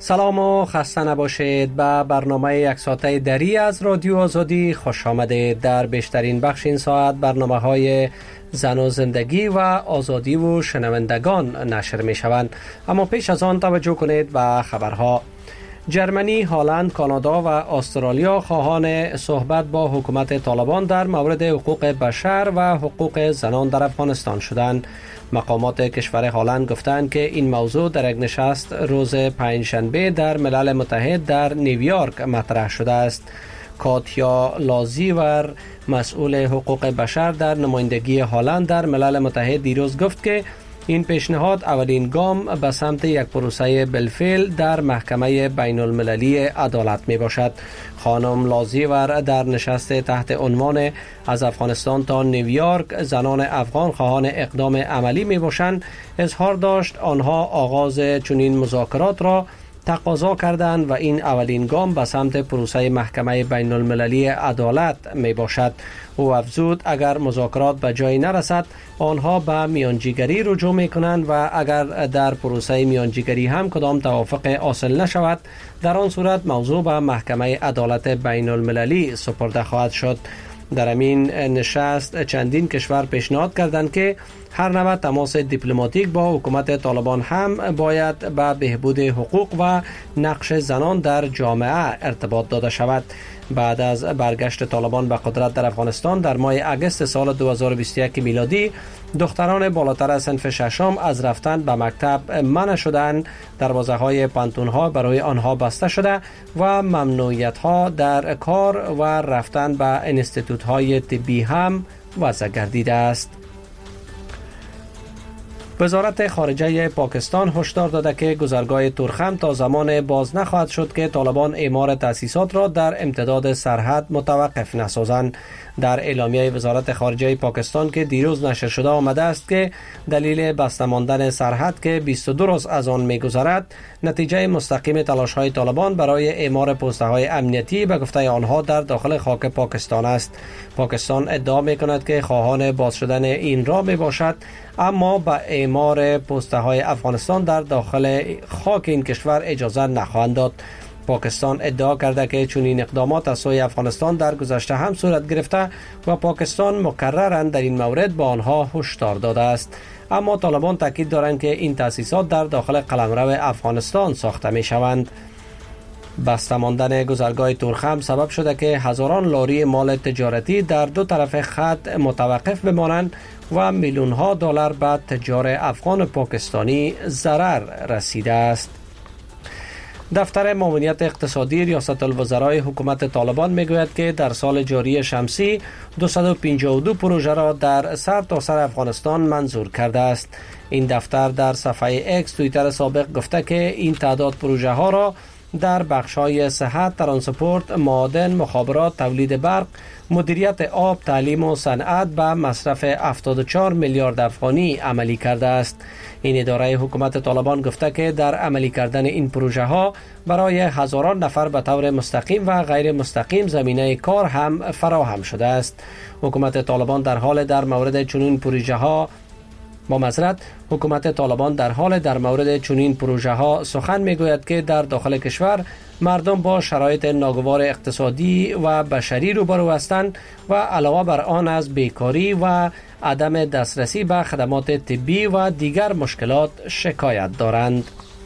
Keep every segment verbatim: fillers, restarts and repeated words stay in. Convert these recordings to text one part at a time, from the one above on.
سلام و خسته نباشید. به برنامه یک ساعته دری از رادیو آزادی خوش آمدید. در بیشترین بخش این ساعت برنامه های زن و زندگی و آزادی و شنوندگان نشر می شوند. اما پیش از آن توجه کنید به خبرها. جرمنی، هلند، کانادا و استرالیا خواهان صحبت با حکومت طالبان در مورد حقوق بشر و حقوق زنان در افغانستان شدند. مقامات کشور هلند گفتند که این موضوع در یک نشست روز پنجشنبه در ملل متحد در نیویورک مطرح شده است. کاتیا لازیور، مسئول حقوق بشر در نمایندگی هلند در ملل متحد، دیروز گفت که این پیشنهاد اولین گام به سمت یک پروسه بالفعل در محکمه بین المللی عدالت می باشد. خانم لازیور در نشست تحت عنوان از افغانستان تا نیویورک زنان افغان خواهان اقدام عملی می باشند اظهار داشت آنها آغاز چنین مذاکرات را تقاضا کردند و این اولین گام به سمت پروسه محکمه بین المللی عدالت می باشد. او افزود اگر مذاکرات به جای نرسد آنها به میانجیگری رجوع می کنند و اگر در پروسه میانجیگری هم کدام توافق حاصل نشود در آن صورت موضوع به محکمه عدالت بین المللی سپرده خواهد شد. در همین نشست چندین کشور پیشنهاد کردند که هر نوع تماس دیپلماتیک با حکومت طالبان هم باید به بهبود حقوق و نقش زنان در جامعه ارتباط داده شود. بعد از برگشت طالبان به قدرت در افغانستان در ماه اگست سال دو هزار و بیست و یک میلادی، دختران بالاتر از صنف ششم از رفتن به مکتب منع شدند، دروازه های پانتون ها برای آنها بسته شده و ممنوعیت ها در کار و رفتن به انستیتوت های طبی هم وضع گردیده است. وزارت خارجه پاکستان هشدار داده که گذرگاه تورخم تا زمان باز نخواهد شد که طالبان اعمار تأسیسات را در امتداد سرحد متوقف نسازند. در اعلامیه وزارت خارجه پاکستان که دیروز نشر شده آمده است که دلیل بسته ماندن سرحد که بیست و دو روز از آن می‌گذرد نتیجه مستقیم تلاش‌های طالبان برای اعمار پست‌های امنیتی به گفته آنها در داخل خاک پاکستان است. پاکستان ادعا می‌کند که خواهان باز شدن این را میباشد، اما به اعمار پست‌های افغانستان در داخل خاک این کشور اجازه نخواهند داد. پاکستان ادعا کرده که چنین اقدامات از سوی افغانستان در گذشته هم صورت گرفته و پاکستان مکرراً در این مورد با آنها هشدار داده است. اما طالبان تاکید دارند که این تأسیسات در داخل قلمرو افغانستان ساخته می شوند. بسته ماندن گذرگاه تورخم سبب شده که هزاران لاری مال تجارتی در دو طرف خط متوقف بمانند و میلیون ها دلار به تجار افغان و پاکستانی ضرر رسیده است. دفتر معاونت اقتصادی ریاست الوزرای حکومت طالبان میگوید که در سال جاری شمسی دویست و پنجاه و دو پروژه را در سر تا سر افغانستان منظور کرده است. این دفتر در صفحه اکس توییتر سابق گفته که این تعداد پروژه ها را در بخش‌های صحت، ترانسپورت، معادن، مخابرات، تولید برق، مدیریت آب، تعلیم و صنعت به مصرف هفتاد و چهار میلیارد افغانی عملی کرده است. این اداره حکومت طالبان گفته که در عملی کردن این پروژه ها برای هزاران نفر به طور مستقیم و غیر مستقیم زمینه کار هم فراهم شده است. حکومت طالبان در حال در مورد چنین پروژه ها با معذرت حکومت طالبان در حال در مورد چنین پروژه ها سخن میگوید که در داخل کشور مردم با شرایط ناگوار اقتصادی و بشری روبرو هستند و علاوه بر آن از بیکاری و عدم دسترسی به خدمات طبی و دیگر مشکلات شکایت دارند.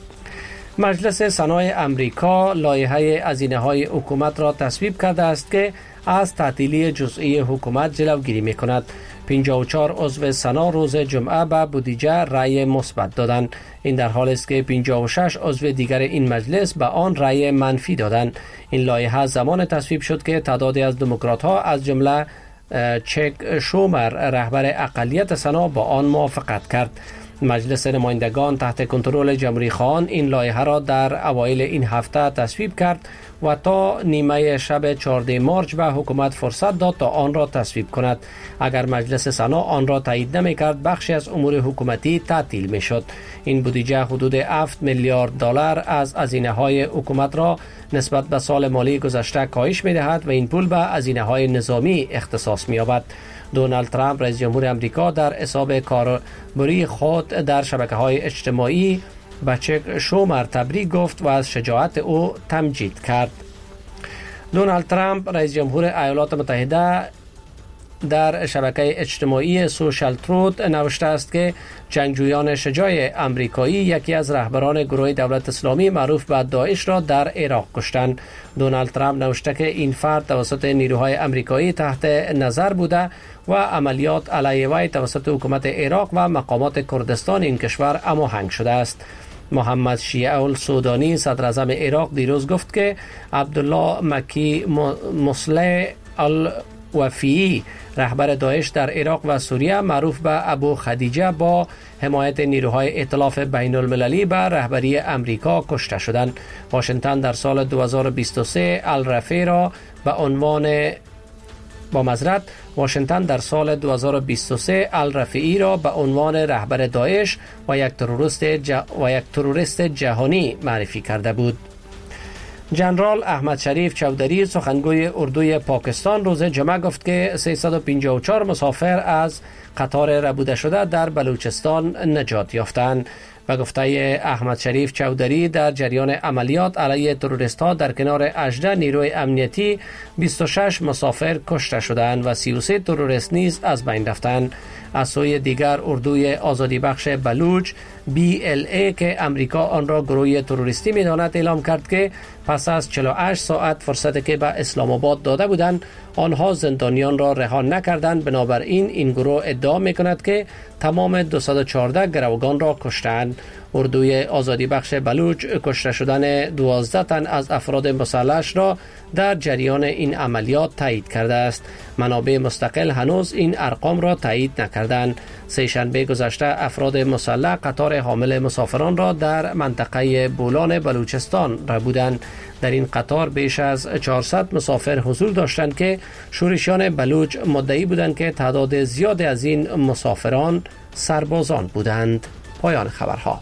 مجلس سنای امریکا لایحه هزینه‌های حکومت را تصویب کرده است که از تعطیلی جزئی حکومت جلوگیری می‌کند. پنجاه و چهار عضو سنا روز جمعه به بودجه رأی مثبت دادند. این در حالی است که پنجاه و شش عضو دیگر این مجلس به آن رأی منفی دادند. این لایحه زمان تصویب شد که تعدادی از دموکرات‌ها از جمله چک شومر رهبر اقلیت سنا با آن موافقت کرد. مجلس نمایندگان تحت کنترل جمهوری خواهان این لایحه را در اوایل این هفته تصویب کرد و تا نیمه شب چهاردهم مارس به حکومت فرصت داد تا آن را تصویب کند. اگر مجلس سنا آن را تایید نمی‌کرد بخشی از امور حکومتی تعطیل می‌شد. این بودجه حدود هفت میلیارد دلار از هزینه‌های حکومت را نسبت به سال مالی گذشته کاهش می‌دهد و این پول به هزینه‌های نظامی اختصاص می‌یابد. دونالد ترامپ رئیس جمهور آمریکا در حساب کاربری خود در شبکه‌های اجتماعی به چک شومر تبریک گفت و از شجاعت او تمجید کرد. دونالد ترامپ رئیس جمهور ایالات متحده در شبکه اجتماعی سوشال تروت نوشته است که جنگجویان شجاع آمریکایی یکی از رهبران گروه دولت اسلامی معروف به داعش را در عراق کشتند. دونالد ترامپ نوشته که این فرد توسط نیروهای آمریکایی تحت نظر بوده و عملیات علیه وی توسط حکومت عراق و مقامات کردستان این کشور هماهنگ شده است. محمد شیع السودانی صدر اعظم عراق دیروز گفت که عبدالله مکی مصلح الوفیعی رهبر داعش در عراق و سوریه معروف به ابو خدیجه با حمایت نیروهای ائتلاف بین المللی به رهبری امریکا کشته شدند. واشنگتن در سال دو هزار و بیست و سه الرفیع را به عنوان با معذرت واشنگتن در سال دو هزار و بیست و سه الرفیعی را به عنوان رهبر داعش و یک تروریست ج... و یک تروریست جهانی معرفی کرده بود. جنرال احمد شریف چودری سخنگوی اردوی پاکستان روز جمعه گفت که سیصد و پنجاه و چهار مسافر از قطار ربوده شده در بلوچستان نجات یافتند. و گفته احمد شریف چودری در جریان عملیات علیه تروریست ها در کنار هجده نیروی امنیتی بیست و شش مسافر کشته شدند و سی و سه تروریست نیز از بین رفتند. از سوی دیگر اردوی آزادی بخش بلوچ بی ال ای که امریکا آن را گروه تروریستی می‌داند اعلام کرد که پس از چهل و هشت ساعت فرصتی که به اسلام آباد داده بودند آنها زندانیان را رها نکردند. بنابراین این گروه ادعا می‌کند که تمام دویست و چهارده گروگان را کشتند. اردوی آزادی بخش بلوچ کشته شدن دوازده تن از افراد مسلح را در جریان این عملیات تایید کرده است. منابع مستقل هنوز این ارقام را تایید نکردند. سه شنبه گذشته افراد مسلح قطار حامل مسافران را در منطقه بولان بلوچستان ربودند. در این قطار بیش از چهارصد مسافر حضور داشتند که شورشیان بلوچ مدعی بودند که تعداد زیادی از این مسافران سربازان بودند. پایان خبرها.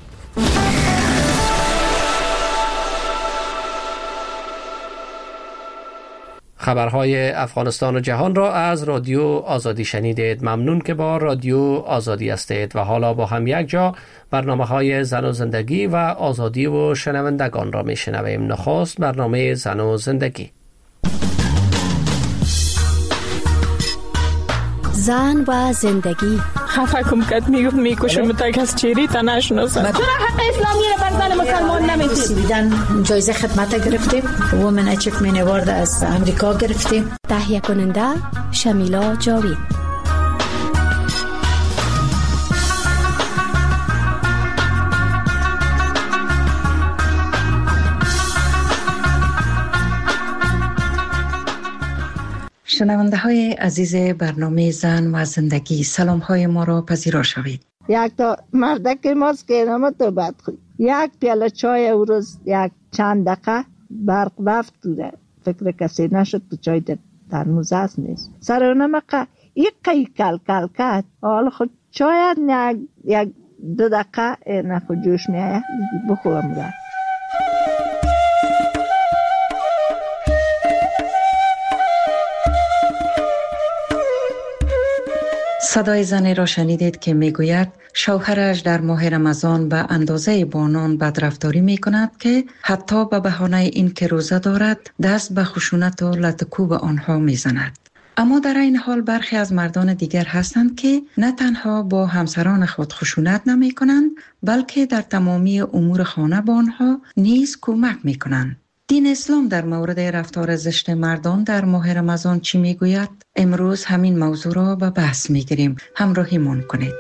خبرهای افغانستان و جهان را از رادیو آزادی شنیدید. ممنون که با رادیو آزادی هستید و حالا با هم یک جا برنامه های زن و زندگی و آزادی و شنوندگان را می شنویم. نخست برنامه زن و زندگی. زن و زندگی. خفه کم کت میگفت میکشم متک از چیری تا نشناسم. چرا حق اسلامی رو بر زن مسلمان نمیدید؟ دیدن جایزه خدمت گرفتیم. وومن اچیومنت اوارد از امریکا گرفتیم. تهیه کننده شمیلا جاوید. شنونده های عزیز برنامه زن و زندگی، سلام های ما را پذیرا شوید. یک تا مردک ماست که نامه تو بد خوی، یک پیاله چای او روز یک چند دقیقه برق رفت دوره، فکر کسی نشد تو چای در ترموز هست نیست سر اونمقه یک قی کل کل کد حال خود چای یک دو دقیقه نخو جوش میایه بخورم رفت. صدای زنی را شنیدید که میگوید شوهرش در ماه رمضان به اندازه بانان بدرفتاری می کند که حتی به بهانه این که روزه دارد دست به خشونت و لطکوب آنها می زند. اما در این حال برخی از مردان دیگر هستند که نه تنها با همسران خود خشونت نمی کنند بلکه در تمامی امور خانه با آنها نیز کمک می کنند. دین اسلام در مورد رفتار زشت مردان در ماه رمضان چی میگوید؟ امروز همین موضوع را به بحث میگیریم. همراهیمون کنید.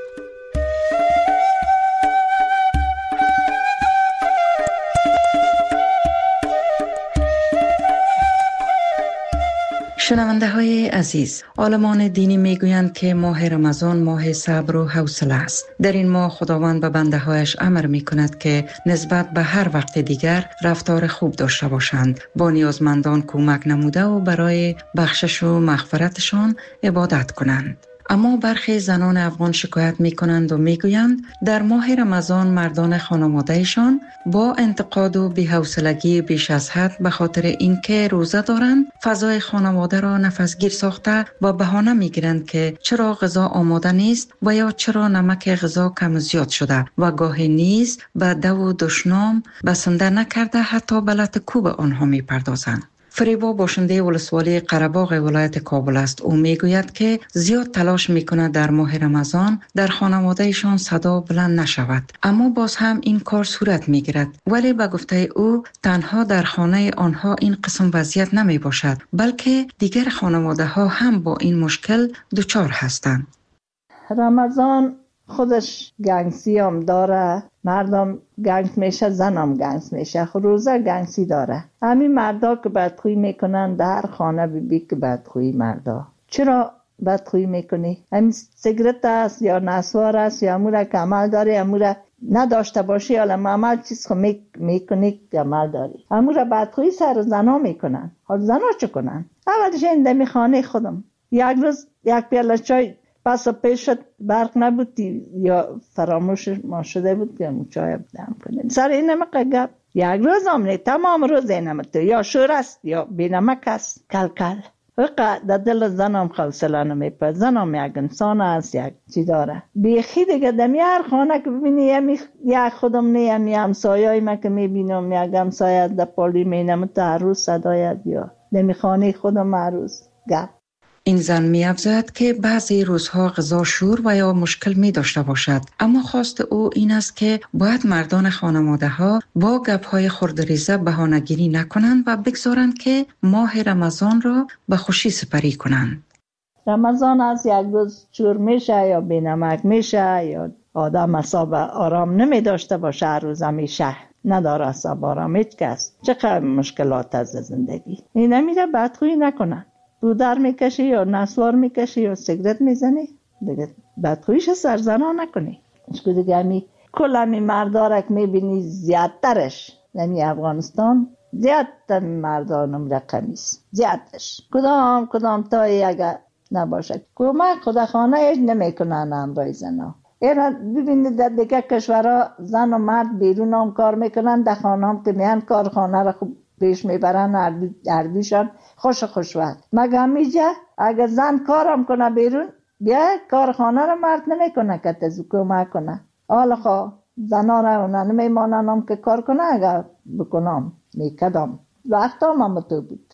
شنونده های عزیز، عالمان دینی میگویند که ماه رمضان ماه صبر و حوصله است. در این ماه خداوند به بنده هایش امر می کند که نسبت به هر وقت دیگر رفتار خوب داشته باشند، با نیازمندان کمک نموده و برای بخشش و مغفرتشان عبادت کنند. اما برخی زنان افغان شکایت می کنند و می گویند در ماه رمضان مردان خانوادهشان با انتقاد و بی‌حوصلگی بیش از حد به خاطر اینکه روزه دارند فضای خانواده را نفسگیر ساخته و بهانه می گیرند که چرا غذا آماده نیست و یا چرا نمک غذا کم زیاد شده و گاهی نیز به دو و دشنام بسنده نکرده حتی به لط کوب آنها می پردازند. فریبا باشنده ولسوالی قره‌باغ ولایت کابل است. او میگوید که زیاد تلاش میکند در ماه رمضان در خانوادهشان صدا بلند نشود، اما باز هم این کار صورت میگیرد. ولی به گفته او تنها در خانه آنها این قسم وضعیت نمی باشد، بلکه دیگر خانواده ها هم با این مشکل دچار هستند. رمضان خودش گنگسی هم داره، مردم گنگ میشه، زنم گنگ میشه، روزه گنگسی داره. همین مردا که بدخویی میکنن در خانه بی بی که بدخویی مردا. چرا بدخویی میکنی؟ همین سیگرت است یا نسوار است یا اموره که عمل داری، اموره نداشته باشی حالا عمل چیز خو میکنی که عمل داری. اموره بدخویی سر زنا میکنن. حال زنا چه کنن؟ اولش این دمی خانه خودم یک روز یک پیاله چای پس پیش شد، برق نبود یا فراموش ما شده بود که مو چای بدم کنیم. سر این نمک گپ یک روز هم نه، تمام روز این نمک یا شور است یا بی نمک است. کل کل وقت در دل زنم خوصله نمیپد. زنم یک انسان است، یک چی داره بیخی دیگه. دمی هر خانه که ببینی یک خودم نه یمی همسایه‌ای من که میبینم یک همسایه در پالی مینم تا هر روز صدایت یا دمی خانه خودم هر روز گپ. این زن می افزاید که بعضی روزها غذا شور و یا مشکل می داشته باشد، اما خواست او این است که باید مردان خانواده ها با گپ های خردریزه بهانه‌گیری نکنند و بگذارند که ماه رمضان را به خوشی سپری کنند. رمضان از یک روز شور میشه یا بی نمک میشه یا آدم اصاب آرام نمی داشته باشه، هر روز همیشه نداره اصاب آرام هیچ کس. چقدر مشکلات از زندگی این نمیره بدخویی نکنن. دودر میکشی یا نسوار میکشی یا سیگرت میزنی دیگه بدخویش سرزنا نکنی. اشکو دیگه همی کل همی مردارک میبینی زیادترش یعنی افغانستان زیادتر مردانم رقمیست زیادتش کدام کدام تا اگر نباشه کمک خدا خانه ایج نمیکنن همراه زنا. اینا ببینید در دیگه کشورها زن و مرد بیرون هم کار میکنن، در خانه هم که میان کارخانه را خوب پیش میبرن، اردوشان خوش خوش وقت. مگه میجه اگر زن کارم کنه بیرون بیا کارخانه رو مرد نمیکنه که تزو کمک کنه. حالا خواه زنا رو نمیمانن هم که کار کنه، اگر بکنم میکدم وقت هم هم تو بود.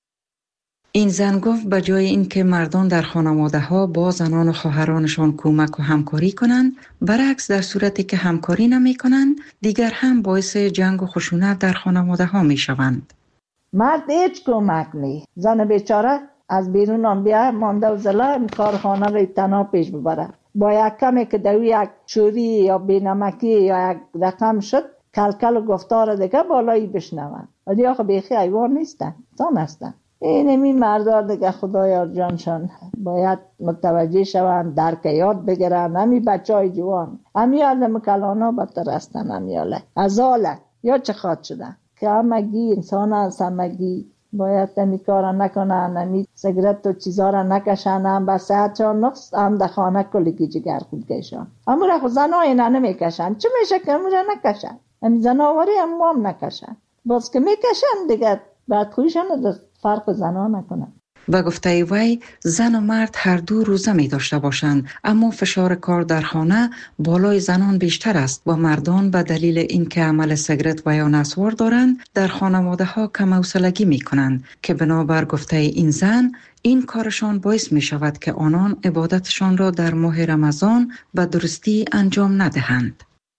این زن گفت به جای اینکه مردان در خانواده ها با زنان و خواهرانشان کمک و همکاری کنند، برعکس در صورتی که همکاری نمی کنند دیگر هم باعث جنگ و خشونت در خانواده ها می شوند. مرد هیچ کمک نی، زن بیچاره از بیرون هم بیا مانده و زلا کارخانه رو تنها پیش ببره. با یک کمی که دوی یک چوری یا بینمکی یا یک رقم شد کلکل و گفتار دیگه بالایی بشنون. ولی آخه بیخی ایوان نیستن، زن هستن. اینمی مردار دیگه خدایا جانشان باید متوجه شوند، درک یاد بگیرن. همی بچه های جوان همی آدم کلانا بدتر هستن، همی آله ازاله یا چه خواد شدن که همگی انسان هست، همگی باید همی کارا نکنن، همی سیگرت و چیزا را نکشن، هم به صحت چون نقص هم در خانه کلگی جگر خود کشن. همون را خود زنها اینا نمیکشن، چه میشه که همون را نکشن؟ همی زناواری هم هم نکشن، باز که میکشن دیگه بعد خویشن فرق زنها نکنن. و گفته وی زن و مرد هر دو روزه می داشته باشند، اما فشار کار در خانه بالای زنان بیشتر است و مردان به دلیل اینکه عمل سیگرت و یا نسوار دارند در خانواده ها کم حوصلگی می کنند که بنابر گفته این زن این کارشان باعث می شود که آنان عبادتشان را در ماه رمضان به درستی انجام ندهند.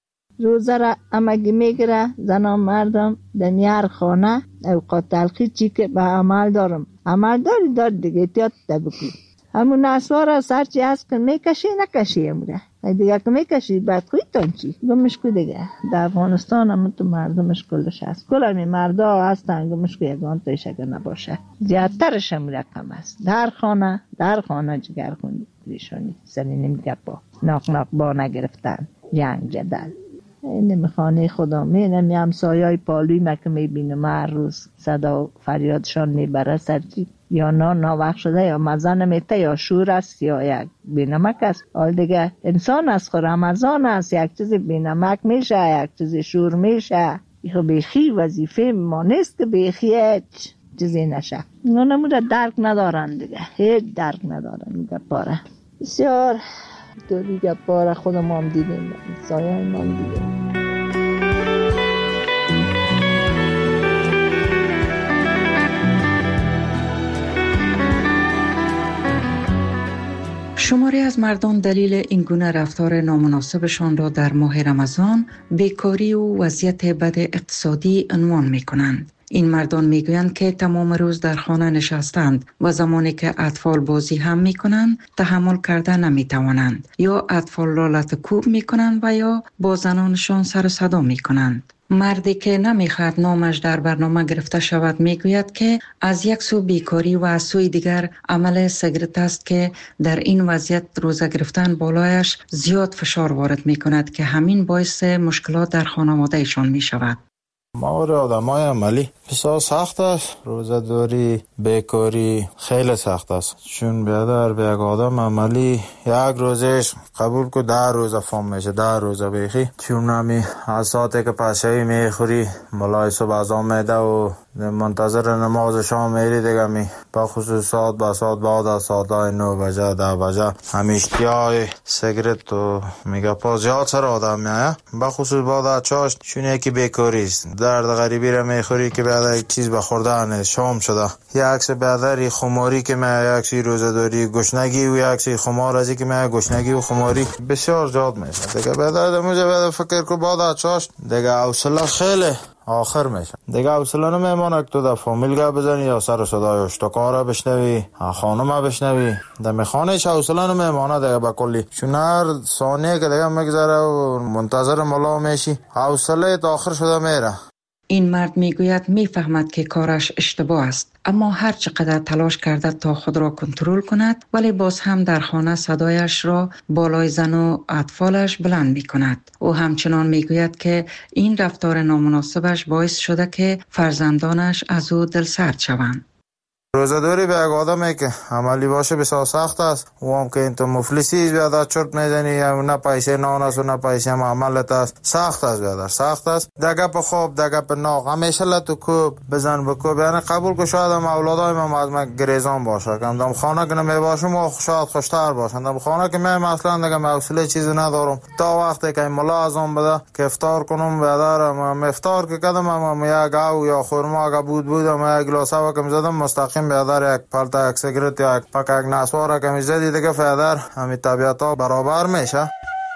روزه را امگی میگیره زنان مردم دنیار خانه اوقات تلخی چی که به عمل دارم عمل داری دار دیگه احتیاط بکن. همون نسوار از هر چی هست که میکشی نکشی اموره دیگه که میکشی بعد خوی تان چی گمش کو دیگه. در افغانستان هم تو مردمش کلش هست، کل همی مردا هستن گمش کو یگان تایش اگر نباشه زیادترش هم رقم هست. در خانه در خانه جگر خوندی ریشانی سنی نمیگه با ناق ناق با نگرفتن جنگ جدل این خانه خدا مینم همسایه‌های پالوی ما که میبینم هر روز صدا فریادشان میبره سرچی یا نا ناوقت شده یا مزه نمیته یا شور است یا یک بینمک است. حال دیگه انسان است خود رمضان است، یک چیز بینمک میشه یک چیز شور میشه. ایخو بیخی وظیفه ما نیست که بیخی هیچ چیزی نشه. اینا نموده درک ندارن دیگه، هیچ درک ندارن میگه پاره بسیار تو دیگه پاره خودم هم دیدیم سایه هم دیدیم. شماری از مردم دلیل این گونه رفتار نامناسبشان را در ماه رمضان بیکاری و وضعیت بد اقتصادی عنوان می کنند. این مردم می گویند که تمام روز در خانه نشستند و زمانی که اطفال بازی هم می کنند تحمل کرده نمی توانند یا اطفال را لطکوب می کنند و یا با زنانشان سر و صدا می کنند. مردی که نمیخواد نامش در برنامه گرفته شود میگوید که از یک سو بیکاری و از سوی دیگر عمل سیگارت است که در این وضعیت روزه گرفتن بالایش زیاد فشار وارد می کند که همین باعث مشکلات در خانواده ایشان می شود. ماور آدمای عملی بسیار سخت است. روزه داری بیکاری خیلی سخت است، چون بیادر به یک آدم عملی یک روزش قبول که ده روزه فهم میشه، ده روزه بیخی، چون نمی از ساعتی که پشهی میخوری ملای صبح از آن میده و منتظر نماز شام میری دیگه می با خصوص ساعت با ساعت بعد از ساعت نو بجه ده بجه همیشتی های سیگرت و میگه پا زیاد سر آدم میایه با خصوص بعد از چاشت، چون یکی بیکاری است. درد غریبی را میخوری که بعد یک چیز بخوردن شام شده، یک عکس بعد خماری که میایه، یک سی روزه داری گشنگی و یک سی خمار ازی که میایه گشنگی و خماری بسیار زیاد میشه دیگه. بعد موجه بعد فکر کو بعد از چاشت دیگه حوصله خیلی آخر میشه دیگه. حوصله نمیمونه که تو در فامیل بزنی یا سر و صدای اشتکار بشنوی، خانم بشنوی، در خانه چه حوصله نمیمونه دیگه با کلی، چون هر ثانیه که دیگه میگذره و منتظر ملا میشی حوصله تا آخر شده میره. این مرد میگوید میفهمد که کارش اشتباه است، اما هر چقدر تلاش کرده تا خود را کنترل کند ولی باز هم در خانه صدایش را بالای زن و اطفالش بلند می کند. او همچنان میگوید که این رفتار نامناسبش باعث شده که فرزندانش از او دلسرد شوند. روزه‌داری به یک آدمی که عملی باشه بسیار سخت است. و هم که این تو مفلسی بیادر چرت میزنی، نه پیسه نان است و نه پیسه هم عملت است. سخت است بیادر، سخت است. دگه په خوب دگه په ناغ همیشه لطو کوب بزن بکوب. یعنی قبول که شاید هم اولادای من از من گریزان باشه، کندم خانه که نمی باشم و شاید خوشتر باشندم خانه که من اصلا دیگه حوصله چیزی ندارم تا وقتی که ملا از اون بده که افطار کنم. بیادر من افطار که کردم هم یک گاو یا خرما که بود بودم یک گلاس هوا که می‌زدم مستقیم بیادر یک پالتا یک سیگرت یا یک پاک یک نسوار که میزدی دیگه بیادر همین طبیعت ها برابر میشه.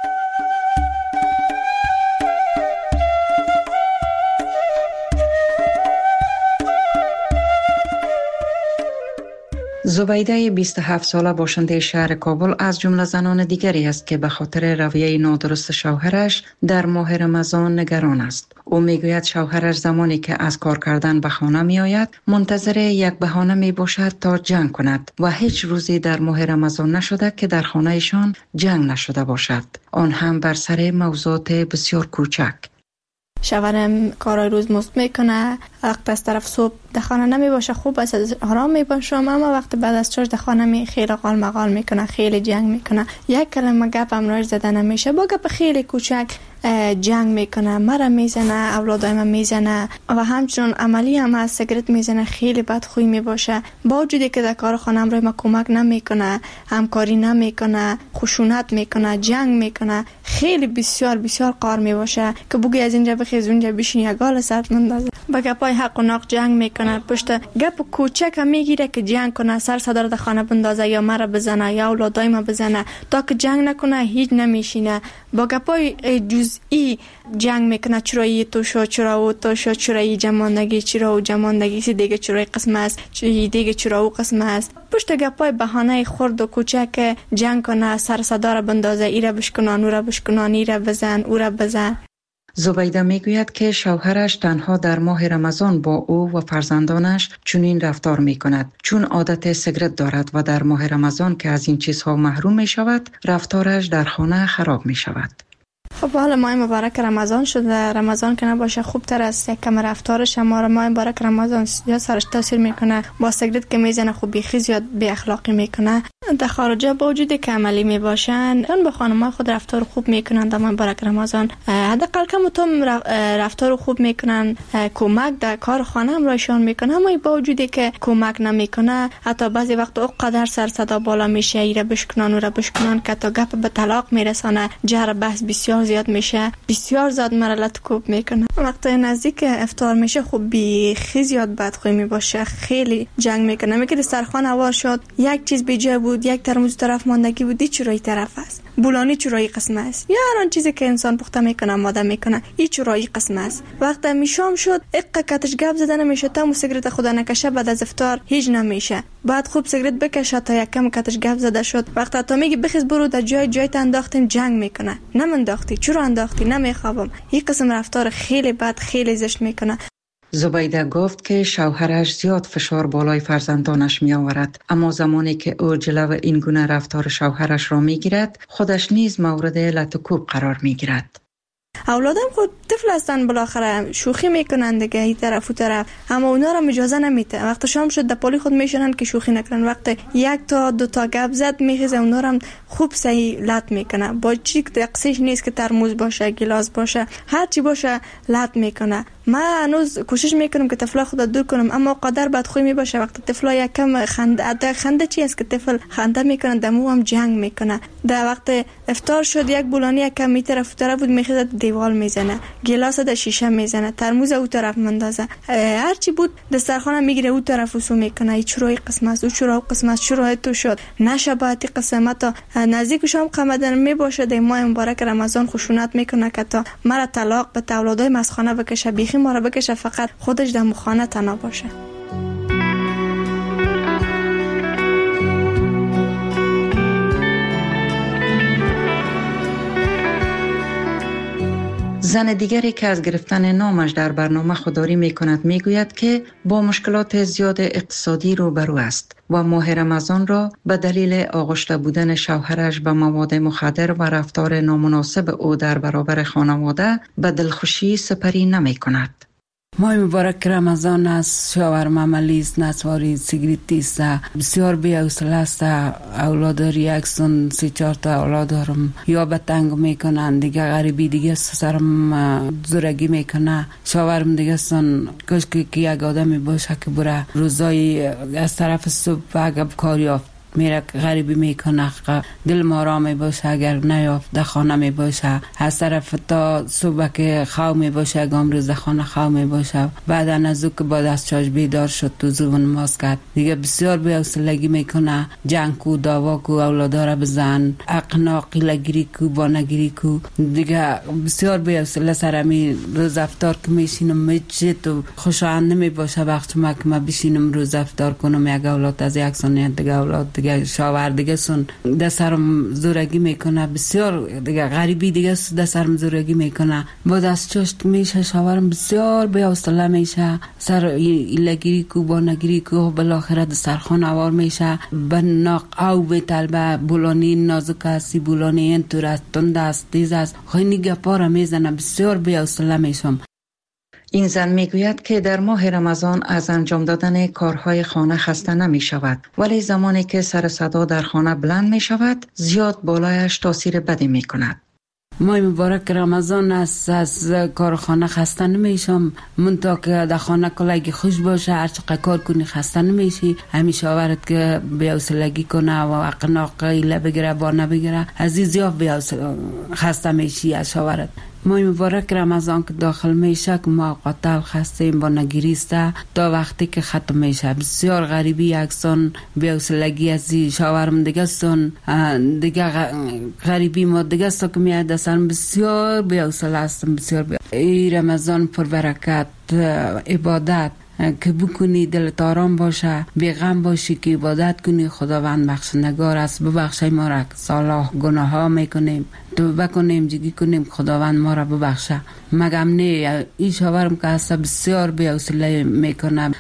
زبیده بیست و هفت ساله باشنده شهر کابل از جمله زنان دیگری است که به خاطر رویه نادرست شوهرش در ماه رمضان نگران است. او میگوید شوهرش زمانی که از کار کردن به خانه می آید منتظر یک بهانه می باشد تا جنگ کند و هیچ روزی در ماه رمضان نشده که در خانه ایشان جنگ نشده باشد، آن هم بر سر موضوعات بسیار کوچک. شوهرم کارای روز مست میکنه، وقت از طرف صبح در خانه نمی باشه، خوب است آرام می باشم، اما وقت بعد از چاش در خانه می خیلی قال مقال میکنه، خیلی جنگ میکنه، یک کلمه گپ هم راش زده نمیشه، با گپ خیلی کوچک جنگ میکنه، مرا میزنه، اولادایم میزنه و همچنان عملی هم از سیگرت میزنه، خیلی بدخوی میباشه. با وجودی که در کار خانم روی ما کمک نمیکنه، همکاری نمیکنه، خشونت میکنه، جنگ میکنه، خیلی بسیار بسیار قار میباشه که بگی از اینجا بخیز اونجا بشین یا گال سرت مندازه. با گپای حق و ناق جنگ میکنه، پشت گپ کوچک هم میگیره که جنگ کنه، سر صدر در خانه بندازه یا مرا بزنه یا اولادایم بزنه، تا که جنگ نکنه هیچ نمیشینه. با گپای جزئی جنگ میکنه، چرایی تو شو، چرا و تو شو، چرایی جماندگی، چرا و جماندگی سی دیگه چرای قسم است، چرایی دیگه چرا و قسم است. پشت گپای بهانه خرد و کوچک جنگ کنه، سر صدر بندازه، ایره بشکنان، اورا بشکنان، ایره بزن، اورا بزن. زبیده میگوید که شوهرش تنها در ماه رمضان با او و فرزندانش چنین رفتار میکند، چون عادت سیگرت دارد و در ماه رمضان که از این چیزها محروم می شود رفتارش در خانه خراب می شود. خب حالا ماه مبارک رمضان شده، رمضان که نباشه خوب تر از یک کم رفتارش ما را ماه مبارک رمضان یا سرش تاثیر میکنه، با سیگرت که میزنه خوب بیخیز یا بی اخلاقی میکنه. در خارجه با وجودی که عملی میباشن اون با خانم‌ها خود رفتار خوب میکنن در ماه مبارک رمضان، حداقل کم و کم رفتار خوب میکنن، کمک در کار خانه هم رایشان میکنه. اما با وجودی که کمک نمیکنه حتی بعضی وقت اونقدر سر صدا بالا میشه ایره بشکنان و را بشکنان که تا گپ به طلاق میرسانه، جر بحث بسیار زیاد میشه، بسیار زیاد مرحله کوب میکنه. وقتی نزدیک افطار میشه خوب بیخی زیاد بدخوی میباشه، خیلی جنگ میکنه. میگه دسترخوان هوار شد، یک چیز بی جای بود، یک ترموز طرف ماندگی بود، چرایی طرف است، بولانی چرایی قسم است، یا هر آن چیزی که انسان پخته میکنه آماده میکنه این چرایی قسم است. وقتی میشام شد اقا کتش گپ زدن نمیشه، تا سیگرت خدا نکشه بعد از افطار هیچ نمیشه، بعد خوب سیگرت بکشه تا یک کم کتش گپ زده شد. وقتی تا میگی بخیز برو در جای جایت انداختیم جنگ میکنه، نمنداختی چرا انداختی، نمیخوابم. این قسم رفتار خیلی بد، خیلی زشت میکنه. زبیده گفت که شوهرش زیاد فشار بالای فرزندانش می آورد، اما زمانی که او جلو این گونه رفتار شوهرش را می گیرد خودش نیز مورد لطکوب قرار می گیرد. اولادم خود طفل هستن، بالاخره شوخی میکنن دیگه این طرف و طرف، اما اونا را اجازه نمیده. وقت شام شد در پالی خود میشنن که شوخی نکنن، وقت یک تا دو تا گپ زد میخیزه اونا را خوب صحیح لط میکنه. با چی تقصیش نیست که ترموز باشه، گلاس باشه، هر چی باشه لط میکنه. من هنوز کوشش میکنم که طفلا خود دور کنم، اما قدر بدخوی میباشه. وقتی طفلا یک کم خنده، خنده چی است که طفل خنده میکنه دمو هم جنگ میکنه. در وقت افطار شد یک بولانی یک کم می طرف طرف بود میخیزه دیوال میزنه، گلاس در شیشه میزنه، ترموز او طرف مندازه، هر چی بود دسترخوان میگیره او طرف وسو میکنه. ای چرای قسم است، او چرای قسم است، چرای تو شد نشباتی قسمت نزدیک شام قمدن میباشه. در ماه مبارک رمضان خشونت میکنه که تا مرا طلاق به اولادای مسخانه بکشه، بیخی ما را بکشه، فقط خودش در مخانه تنها باشه. زن دیگری که از گرفتن نامش در برنامه خودداری می کند می گوید که با مشکلات زیاد اقتصادی روبرو است و ماه رمضان را به دلیل آغشته بودن شوهرش به مواد مخدر و رفتار نامناسب او در برابر خانواده به دلخوشی سپری نمی کند. ماه مبارک رمضان است، شوهرم عملی است، نسواری سیگریتی است، بسیار بی حوصله است. اولاد داری اکسون سی چهار تا اولاد دارم، یا به تنگ میکنن دیگه، غریبی دیگه سرم زورگی میکنه. شوهرم دیگه سن کاش که یک آدمی باشه که بره روزای از طرف صبح اگه کار یافت میره غریبی میکنه، دل ما را می باشه، اگر نیافت در خانه می باشه، از طرف تا صبح که خواه می باشه گام روز در خانه خواه می باشه. بعد از او که بعد از چاش بیدار شد تو زبون ماز کرد دیگه بسیار بی حوصلگی میکنه، جنگ کو، دعوا کو، اولادا را بزن، اقنا قیله گیری کو، بانگیری کو، دیگه بسیار بی حوصله سرمی. روز افطار که میشینم میچه تو خوشایند نمی باشه وقت ما که ما بشینم روز افطار کنم، یک اولاد از یک سنیت دیگه اولاد دیگه شاور دیگه سن دسترم زورگی میکنه، بسیار دیگه غریبی دیگه دسترم زورگی میکنه. با دست چشت میشه شاورم بسیار بی حوصله میشه، سر ایلگیری کو، بانگیری کو، بالاخره دسترخوان اوار میشه، به ناق او به طلبه بولانی نازک هستی، بولانی این طور است، تند است، تیز است، خیلی گپا را میزنه، بسیار بی حوصله میشم. این زن میگوید که در ماه رمضان از انجام دادن کارهای خانه خسته نمی شود، ولی زمانی که سر صدا در خانه بلند می شود زیاد بالایش تاثیر بدی می کند. ماه مبارک رمضان است، از کار خانه خسته نمیشم، منطقه که در خانه کلگی خوش باشه، هر چقدر کار کنی خسته نمیشی. همیشه آورد که بی‌حوصلگی کنه و اقناق ایله بگیره با نبگیره، از این زیاد بی‌حوصله خسته میشی از شاورت. ماه مبارک رمضان که داخل میشه که ما قاتل خستیم با نگیریسته تا وقتی که ختم میشه، بسیار غریبی یکسان بی‌حوصلگی از شاورم دیگه سن دیگه غریبی ما دیگه سا که میاد دستم بسیار بی‌حوصله هستم، بسیار بی... ای رمضان پر برکت عبادت که بکنی دلت آرام باشه، بیغم باشی که عبادت کنی، خداوند بخشندگار است. ببخشای ما را صلاح گناه ها میکنیم، تو بکنیم جگی کنیم خداوند ما را ببخشه. مگم نه این شاورم که هست بسیار بی‌حوصله میکنه.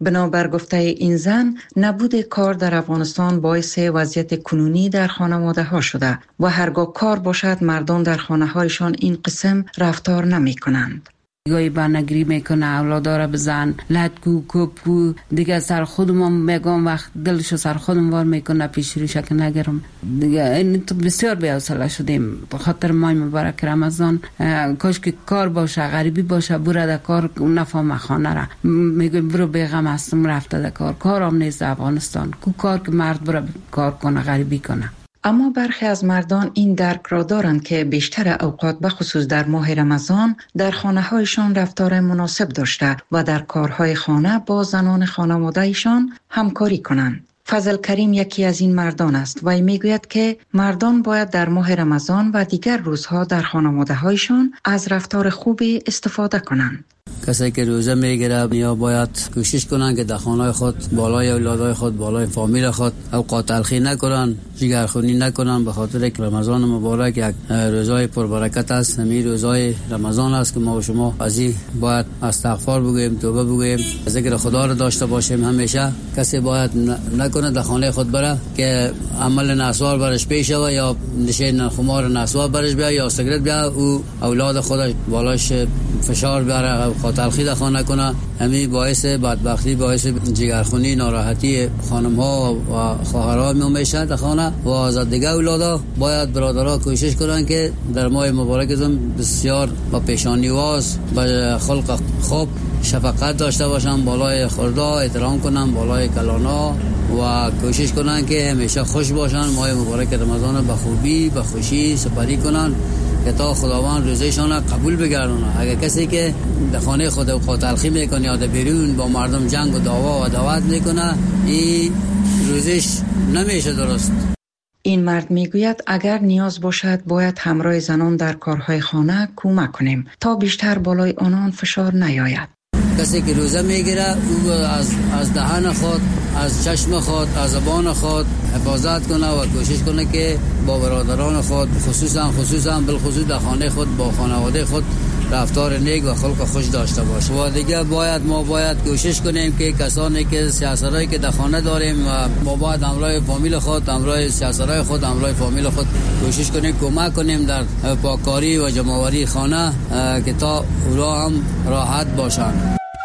بنابر گفته این زن، نبود کار در افغانستان باعث وضعیت کنونی در خانواده ها شده و هرگاه کار باشد مردان در خانه هایشان این قسم رفتار نمی کنند. گاهی بانگری میکنه، اولادا را بزن، لطکو کپو دیگه سر خودم میگم وقت دلشو سر خودم وار میکنه پیش روش که نگرم دیگه. این تو بسیار بی‌حوصله شدیم به خاطر ماه مبارک رمضان. کاش که کار باشه، غریبی باشه، برو در کار نفهم خانه را میگم برو بیغم هستم رفته در کار. کارم نیست افغانستان کو کار که مرد برو کار کنه غریبی کنه. اما برخی از مردان این درک را دارند که بیشتر اوقات به خصوص در ماه رمضان در خانه هایشان رفتار مناسب داشته و در کارهای خانه با زنان خانواده ایشان همکاری کنند. فضل کریم یکی از این مردان است و میگوید که مردان باید در ماه رمضان و دیگر روزها در خانواده هایشان از رفتار خوبی استفاده کنند. کسی که روزه میگیره یا باید کوشش کنن که در خانه خود بالای اولادای خود بالای فامیل خود اوقات تلخی نکنن، جگرخونی نکنن، به خاطر که رمضان مبارک یک روزای پربرکت است. همین روزای رمضان است که ما و شما از این باید استغفار بگوییم، توبه بگوییم، ذکر خدا را داشته باشیم. همیشه کسی باید نکنه در خانه خود بره که عمل نسوار برش پیش و یا نشین خمار نسوار برش بیا یا سیگرت بیا او اولاد خودش بالاش فشار بیاره تلخی در خانه کنه. همین باعث بدبختی، باعث جگرخونی، ناراحتی خانم ها و خواهرها میشه در خانه و از دیگه اولادا. باید برادرها کوشش کنن که در ماه مبارکتون بسیار با پیشانیواز با خلق خوب شفقت داشته باشن، بالای خوردا احترام کنن، بالای کلانا و کوشش کنن که همیشه خوش باشن. ماه مبارک رمضان به خوبی به خوشی سپری کنن که تا خداوند روزشان قبول بگردونه. اگر کسی که در خانه خود اوقات تلخی میکنه یا در بیرون با مردم جنگ و دعوا و دعوت میکنه، این روزش نمیشه درست. این مرد میگوید اگر نیاز باشد باید همراه زنان در کارهای خانه کمک کنیم تا بیشتر بالای آنان فشار نیاید. کسی که روزه میگیره او از از دهان خود، از چشم خود، از زبان خود حفاظت کنه و کوشش کنه که با برادران خود خصوصا خصوصا بالخصوص در خانه خود با خانواده خود رفتار نیک و خلق خوش داشته باشه. و دیگه باید ما باید کوشش کنیم که کسانی که سیاستایی که در خانه داریم و ما باید همراه فامیل خود، همراه سیاستای خود، همراه فامیل خود کوشش کنیم کمک کنیم در پاککاری و جمع‌آوری خانه که تا اونها هم راحت باشن.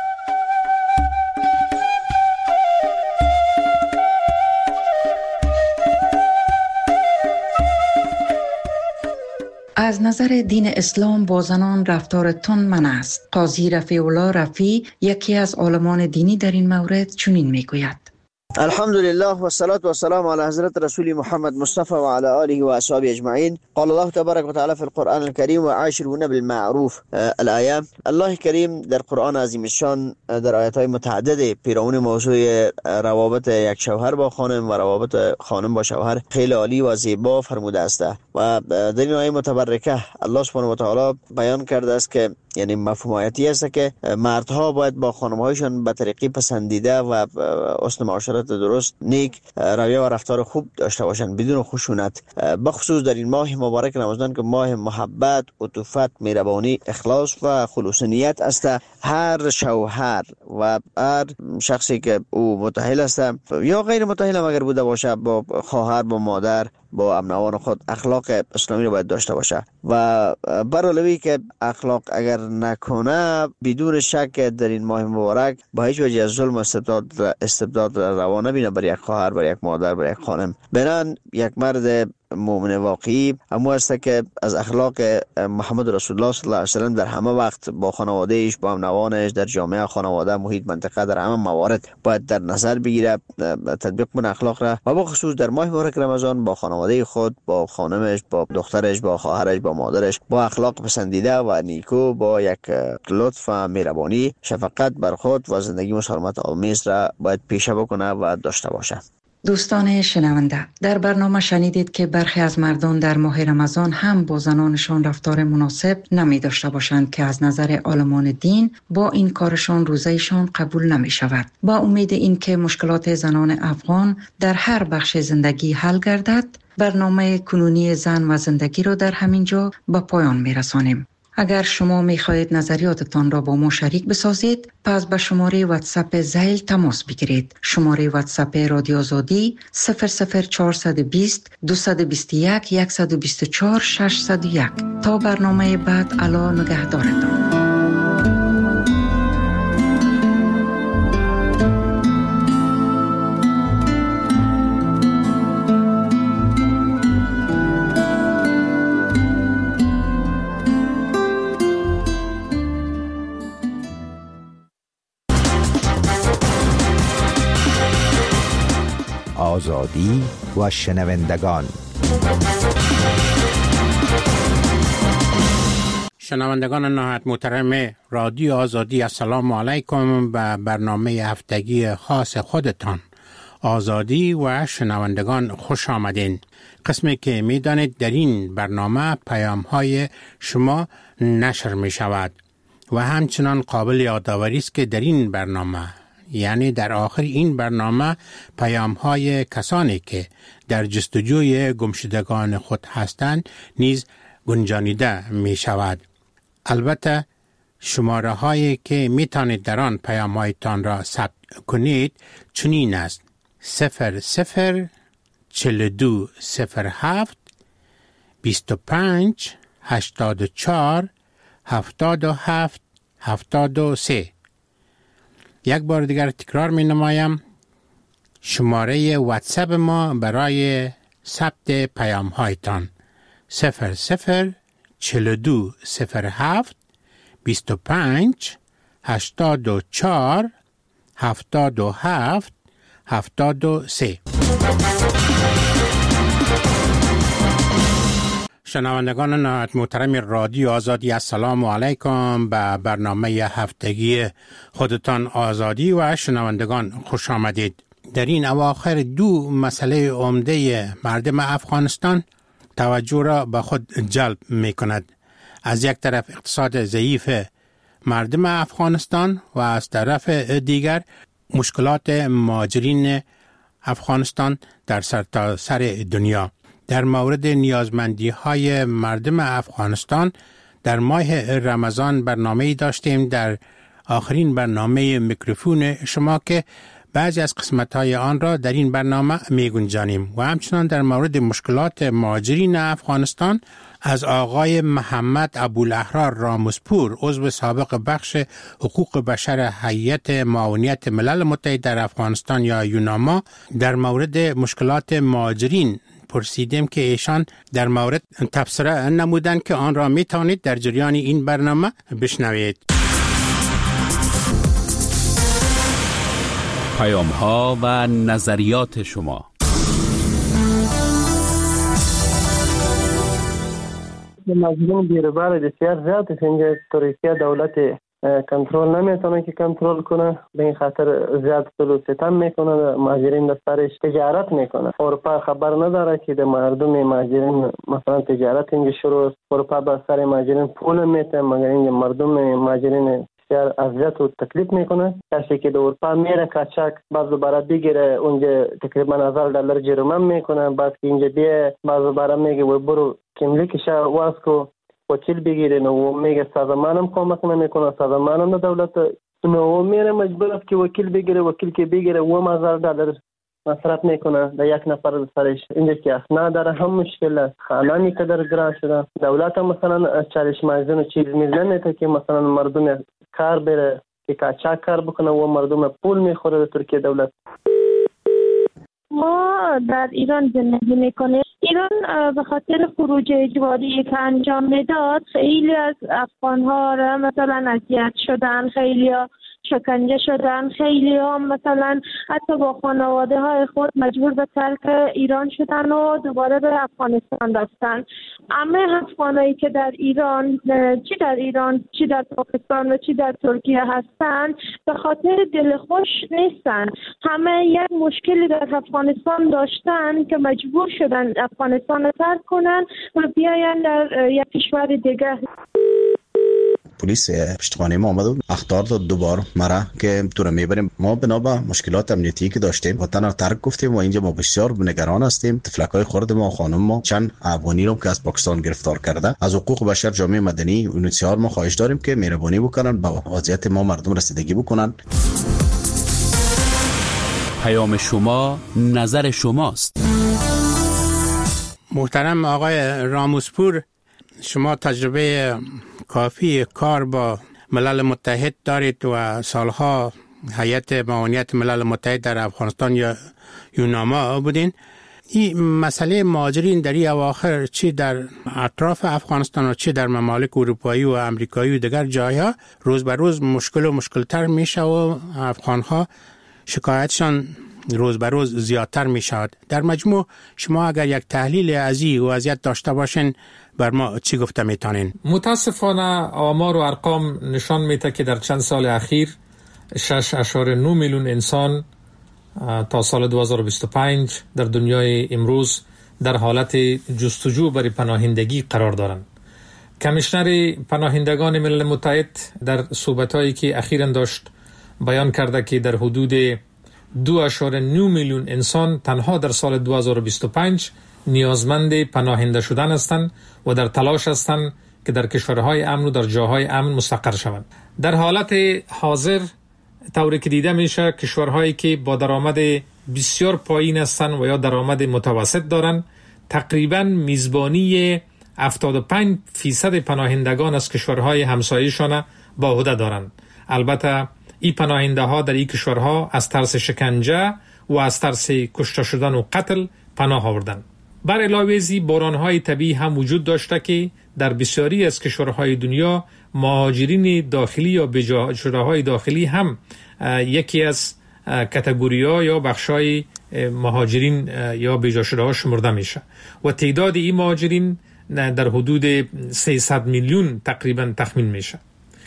از نظر دین اسلام با زنان رفتار تند منع است. قاضی رفیع الله رفیع یکی از عالمان دینی در این مورد چنین میگوید: الحمدلله و الصلاة و السلام علی حضرت رسول محمد مصطفى و علی آله و اصحابه اجمعین. قال الله تبارک و تعالی فی القرآن الكریم و عاشرون بالمعروف. الآیه. الله کریم در قرآن عظیم الشان در آیات متعدد پیرامون موضوع روابط یک شوهر با خانم و روابط خانم با شوهر خیلی عالی و زیبا فرموده است و در این آیه متبرکه الله سبحانه و تعالی بیان کرده است که یعنی مفهوم آیتی است که مردها باید با خانم‌هایشان به طریقی پسندیده و حسن معاشرت درست، نیک رویه و رفتار خوب داشته باشند بدون خشونت، بخصوص در این ماه مبارک رمضان که ماه محبت، عطوفت، مهربانی، اخلاص و خلوص نیت است. هر شوهر و هر شخصی که او متأهل است یا غیر متأهل اگر بوده باشه با خواهر، با مادر، با امنوان خود اخلاق اسلامی رو باید داشته باشه و برعلاوه که اخلاق اگر نکنه بدون شک در این ماه مبارک با هیچ وجه از ظلم و استبداد استبداد روا نبینه بر یک خواهر، بر یک مادر، بر یک خانم. بنان یک مرد مؤمن واقعی اما است که از اخلاق محمد رسول الله صلی الله علیه و سلم در همه وقت با خانواده‌اش، با هم‌نوانش، در جامعه، خانواده، محیط، منطقه، در همه موارد باید در نظر بگیره، تطبیق کنه اخلاق را و با خصوص در ماه مبارک رمضان با خانواده خود، با خانمش، با دخترش، با خواهرش، با مادرش با اخلاق پسندیده و نیکو با یک لطف و مهربانی، شفقت بر خود و زندگی مسالمت آمیز را باید پیشه بکنه و داشته باشه. دوستان شنونده، در برنامه شنیدید که برخی از مردان در ماه رمضان هم با زنانشان رفتار مناسب نمی داشته باشند که از نظر عالمان دین با این کارشان روزهشان قبول نمی شود. با امید این که مشکلات زنان افغان در هر بخش زندگی حل گردد، برنامه کنونی زن و زندگی را در همین جا به پایان می رسانیم. اگر شما می خواهید نظریاتتان را با ما شریک بسازید، پس به شماره واتساپ زیل تماس بگیرید. شماره واتساپ رادیو آزادی صفر صفر چهارصد و بیست دویست و بیست و یک صد و بیست و چهار ششصد و یک. تا برنامه بعد، الا نگهدارتان. آزادی و شنوندگان. شنوندگان نهایت محترم رادیو آزادی، السلام علیکم. به برنامه هفتگی خاص خودتان آزادی و شنوندگان خوش آمدین. قسمی که می دانید در این برنامه پیام های شما نشر می شود و همچنان قابل یادآوری است که در این برنامه، یعنی در آخر این برنامه، پیام های کسانی که در جستجوی گمشدگان خود هستند نیز گنجانیده می شود. البته شماره هایی که می توانید در آن پیام هایتان را ثبت کنید چنین است: صفر صفر چهل و دو صفر هفت بیست و پنج هشتاد و چهار هفتاد و هفت هفتاد و سه. یک بار دیگر تکرار می نمایم. شماره واتساپ ما برای ثبت پیام هایتان صفر صفر چهل و دو صفر هفت بیست و پنج هشتاد و چهار هفتاد و هفت هفتاد و سه. شنوندگان نهایت محترم رادیو آزادی، السلام علیکم. به برنامه هفتگی خودتان آزادی و شنوندگان خوش آمدید. در این اواخر دو مسئله عمده مردم افغانستان توجه را به خود جلب می کند. از یک طرف اقتصاد ضعیف مردم افغانستان و از طرف دیگر مشکلات مهاجرین افغانستان در سرتاسر دنیا. در مورد نیازمندی های مردم افغانستان در ماه رمضان برنامه‌ای داشتیم، در آخرین برنامه میکروفون شما، که بعضی از قسمت‌های آن را در این برنامه می‌گنجانیم و همچنان در مورد مشکلات مهاجرین افغانستان از آقای محمد ابوالاحرار راموزپور، عضو سابق بخش حقوق بشر هیئت معاونیت ملل متحد در افغانستان یا یوناما، در مورد مشکلات مهاجرین پرسیدیم که ایشان در مورد تبصره نمودند که آن را می توانید در جریان این برنامه بشنوید. پیام ها و نظریات شما. مظلوم بیروبار بسیار زیاد است. اینجا ترکیه دولت کنترل نمیتونه که کنترل کنه، به این خاطر زیاد ظلم ستم میکنه، مهاجرین در سرش تجارت میکنه. اروپا خبر نداره که در مردم مهاجرین مثلا تجارت اینجا شروع است. اروپا با سر مهاجرین پول میته، مگر اینجا مردم مهاجرین بسیار اذیت و تکلیف میکنه. کسی که در اروپا میره کاچاک باز دوباره بگیره، اونجا تقریبا هزار دلار جریمه میکنه، بعد که اینجا بیه باز دوباره میگه و برو کملیکش واس کو وکیل بگیره، نو میگه سازمانم کمک نمیکنه، سازمانم نه دولت، نو میره مجبور است که وکیل بگیره، وکیل که بگیره و هزار دلار مصرف میکنه در یک نفر سرش. اینجا که اسناد داره هم مشکل است، خانه میقدر گران شده. دولت هم مثلا چالش مجزون چیز میزنه که مثلا مردم کار بره که کاچاک کار بکنه و مردم پول میخوره در ترکیه دولت. ما در ایران زندگی میکنیم. ایران به خاطر خروج اجباری که انجام میداد خیلی از افغان ها را مثلا اذیت شدن، خیلی ها شکنجه شدن، خیلی ها مثلا حتی با خانواده های خود مجبور به ترک ایران شدن و دوباره به افغانستان رفتن. همه افغانایی که در ایران، چی در ایران، چی در پاکستان و چی در ترکیه هستند، به خاطر دلخوش نیستن. همه یک مشکلی در افغانستان داشتن که مجبور شدن افغانستان رو ترک کنن و بیاین در یک کشور دیگه. پلیس پشتوانه ما آمد و اخطار داد دوبار مرا که تو رو میبریم. ما بنا به مشکلات امنیتی که داشتیم وطن رو ترک گفتیم و اینجا ما بسیار نگران هستیم. تفلکای خرد ما خانم ما چند افغانی رو که از پاکستان گرفتار کرده. از حقوق بشر جامعه مدنی اونسیار ما خواهش داریم که مهربانی بکنن با وضعیت ما مردم رسیدگی بکنن. پیام شما نظر شماست. محترم آقای راموسپور، شما تجربه کافی کار با ملل متحد دارید و سالها هیئت معاونیت ملل متحد در افغانستان یا یوناما بودین. این مسئله مهاجرین در این اواخر چی در اطراف افغانستان و چی در ممالک اروپایی و امریکایی و دیگر جاها روز به روز مشکل و مشکلتر میشه و افغانها شکایتشان روز به روز زیادتر می شود. در مجموع شما اگر یک تحلیل از این وضعیت داشته باشین بر ما چی گفته میتونین؟ متاسفانه آمار و ارقام نشان میده که در چند سال اخیر شش اشاره نه میلیون انسان تا سال دو هزار و بیست و پنج در دنیای امروز در حالت جستجو برای پناهندگی قرار دارند. کمیشنر پناهندگان ملل متحد در صحبتایی که اخیراً داشت بیان کرده که در حدود دو اشاره نه میلیون انسان تنها در سال دو هزار و بیست و پنج نیازمند پناهنده شدن هستند و در تلاش هستند که در کشورهای امن و در جاهای امن مستقر شوند. در حالت حاضر طوری که دیده میشه کشورهایی که با درآمد بسیار پایین هستند و یا درآمد متوسط دارند تقریبا میزبانی هفتاد و پنج فیصد پناهندگان از کشورهای همسایه‌شان با عهده دارند. البته این پناهنده ها در این کشورها از ترس شکنجه و از ترس کشته شدن و قتل پناه آوردند. بر علاوه ازی بحران‌های طبیعی هم وجود داشته که در بسیاری از کشورهای دنیا مهاجرین داخلی یا بجا شده‌های داخلی هم یکی از کاتگوری‌ها یا بخش‌های مهاجرین یا بجا شده‌ها شمرده میشه و تعداد این مهاجرین در حدود سیصد میلیون تقریبا تخمین میشه.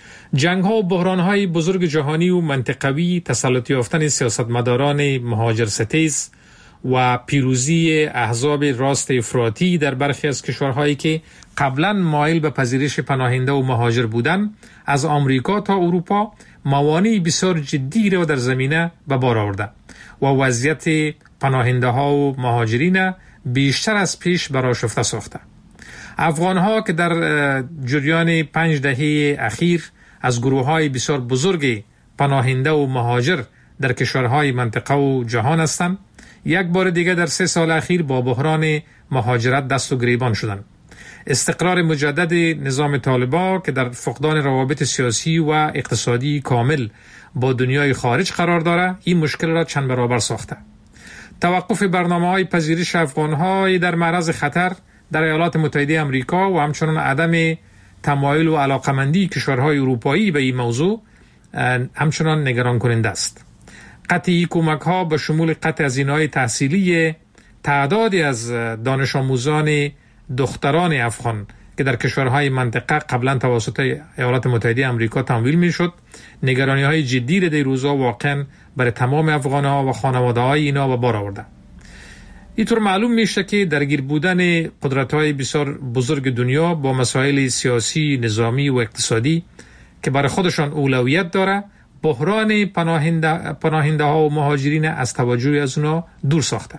جنگ ها و بحران های بزرگ جهانی و منطقوی، تسلط یافتن سیاستمداران مهاجر ستیز و پیروزی احزاب راست افراطی در برخی از کشورهایی که قبلا مایل به پذیرش پناهنده و مهاجر بودند از آمریکا تا اروپا موانع بسیار جدی را در زمینه به بار آورده و وضعیت پناهنده ها و مهاجرین بیشتر از پیش برآشفته ساخته. افغان ها که در جریان پنج دهه اخیر از گروه های بسیار بزرگ پناهنده و مهاجر در کشورهای منطقه و جهان هستند، یک بار دیگر در سه سال اخیر با بحران مهاجرت دست و گریبان شدند. استقرار مجدد نظام طالبان که در فقدان روابط سیاسی و اقتصادی کامل با دنیای خارج قرار داره این مشکل را چند برابر ساخته. توقف برنامه‌های پذیرش افغان‌های در معرض خطر در ایالات متحده آمریکا و همچنین عدم تمایل و علاقمندی کشورهای اروپایی به این موضوع همچنان نگران کننده است. قطع کمک ها به شمول قطع هزینه‌های تحصیلی تعدادی از دانش آموزان دختران افغان که در کشورهای منطقه قبلا توسط ایالات متحده آمریکا تمویل میشد، نگرانی های جدی را در روزها واقعا برای تمام افغان ها و خانواده های اینا به بار آورده. اینطور معلوم میشه که درگیر بودن قدرت‌های بسیار بزرگ دنیا با مسائل سیاسی، نظامی و اقتصادی که برای خودشان اولویت داره، بحران پناهنده پناهنده ها و مهاجرین از توجه از اونا دور ساخته.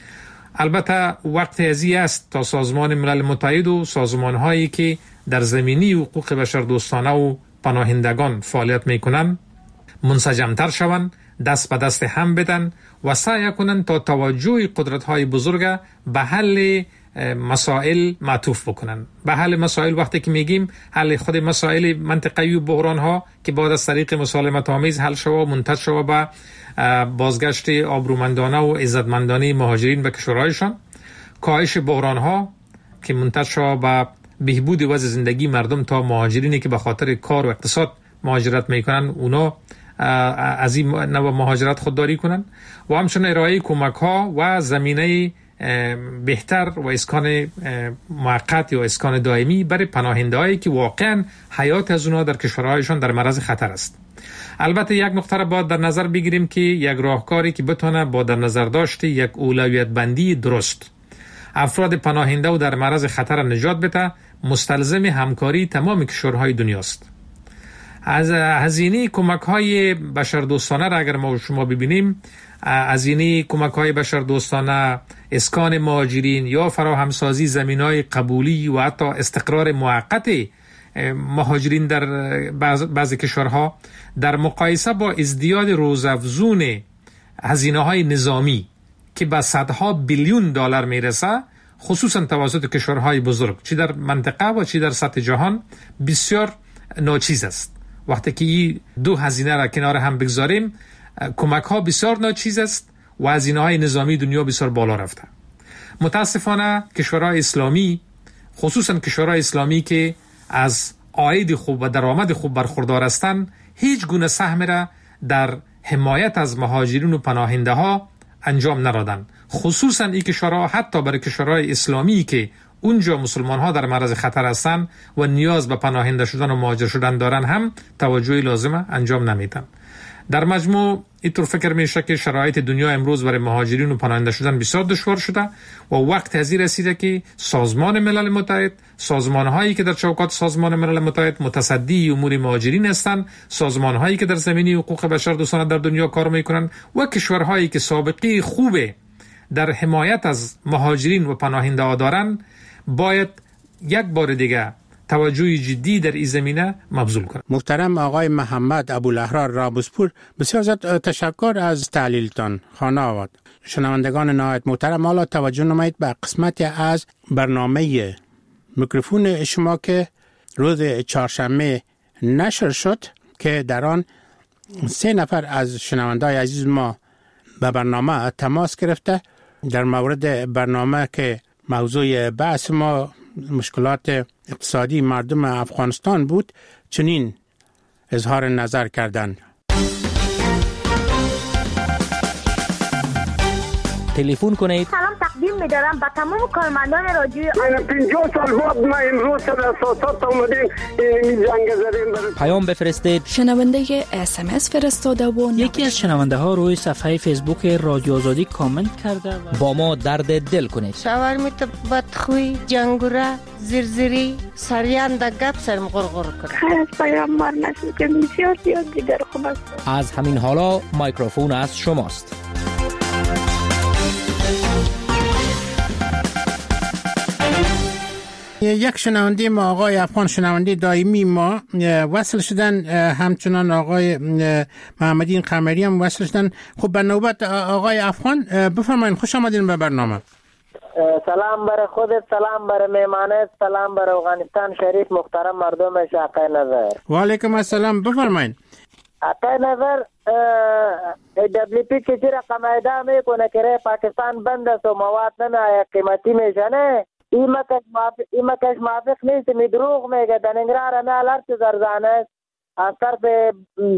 البته وقت ازی است تا سازمان ملل متحد و سازمان‌هایی که در زمینه حقوق بشر دوستانه و پناهندگان فعالیت میکنن منسجمتر شوند، دست به دست هم بدن و سعی کنند تا توجه قدرت‌های بزرگ به حل مسائل معطوف بکنن. به حل مسائل وقتی که میگیم حل خود مسائل منطقه‌ای و بحران‌ها که بعد از طریق مسالمت آمیز حل شود و منتج شود به بازگشت آبرومندانه و عزتمندانه مهاجرین به کشورهایشان، کاهش بحران‌ها که منتج شود به بهبود وضع زندگی مردم تا مهاجرینی که به خاطر کار و اقتصاد مهاجرت میکنن اونا از این نوع مهاجرت خودداری کنن و همچنین ارائه کمک ها و زمینه بهتر و اسکان موقت یا اسکان دائمی برای پناهنده هایی که واقعا حیات از اونا در کشورهایشان در معرض خطر است. البته یک نکته را باید در نظر بگیریم که یک راهکاری که بتونه با در نظر داشته یک اولویت بندی درست افراد پناهنده و در معرض خطر نجات بده مستلزم همکاری تمام کشورهای دنیاست. از هزینه کمک های بشردوستانه را اگر ما شما ببینیم، هزینه کمک های بشردوستانه، اسکان مهاجرین یا فراهمسازی زمینای قبولی و حتی استقرار موقت مهاجرین در بعض بعضی کشورها در مقایسه با ازدیاد روزافزون هزینه های نظامی که به صدها بیلیون دلار میرسه، خصوصا توسط کشورهای بزرگ چی در منطقه و چی در سطح جهان، بسیار ناچیز است. وقتی که این دو هزینه را کنار هم بگذاریم، کمک ها بسیار ناچیز است و هزینه های نظامی دنیا بسیار بالا رفته. متاسفانه کشورهای اسلامی، خصوصا کشورهای اسلامی که از عاید خوب و درآمد خوب برخوردار هستند، هیچ گونه سهم را در حمایت از مهاجرین و پناهنده ها انجام ندادند. خصوصا این کشورها حتی برای کشورهای اسلامی که اونجا مسلمان ها در معرض خطر هستند و نیاز به پناهنده شدن و مهاجر شدن دارن هم توجه لازمه انجام نمیدن. در مجموع اینطور فکر میشه که شرایط دنیا امروز برای مهاجرین و پناهنده شدن بسیار دشوار شده و وقت از این رسیده که سازمان ملل متحد، سازمان هایی که در چوکات سازمان ملل متحد متصدی امور مهاجرین هستند، سازمان هایی که در زمینه حقوق بشر دوستانه در دنیا کار میکنن و کشورهایی که سابقه خوبه در حمایت از مهاجرین و پناهنده ها دارن، باید یک بار دیگه توجه جدی در این زمینه مبذول کنند. محترم آقای محمد ابوالاحرار رابوسپور، بسیار زیاد تشکر از تحلیلتان. خانه آباد شنوندگان نهایت محترم، حالا توجه نمایید به قسمتی از برنامه میکروفون شما که روز چهارشنبه نشر شد که در آن سه نفر از شنوندای عزیز ما به برنامه تماس گرفته در مورد برنامه که موضوع بحث ما مشکلات اقتصادی مردم افغانستان بود، چنین اظهار نظر کردند. تلفن کنید. سلام تقدیم می‌دارم به تمام کارمندان رادیوی من پنجاه سال بعد ما امروز در اساسات اومدیم این جنگ زدیم. پیام بفرستید. شنونده اس ام اس فرستاده و یکی از شنونده ها روی صفحه فیسبوک رادیو آزادی کامنت کرده و با ما درد دل کنید. شاورمیت بدخوی، جنگوره، زرزری، سریان در گپ سرم غرغر کنه. خیلی از پیام مار نشد که بسیار زیاد دیگر خوب است. از همین حالا میکروفون از شماست. یک شنونده ما آقای افغان، شنونده دائمی ما وصل شدن، همچنان آقای محمدین قمری هم وصل شدن. خب به نوبت آقای افغان بفرمایید. خوش آمدین به برنامه. سلام برای خودت، سلام برای میمانت، سلام برای افغانستان شریف، محترم مردم شاقه نظر. و علیکم السلام، بفرمایید. آقای نظر، دبلی پی که چی رقم ایده میکنه که پاکستان بند است و مواد نمیآید قیمتی میشه نه؟ این مکش موافق نیست، می دروغ میگه. در ننگرهار همه الارت زرزانه است از طرف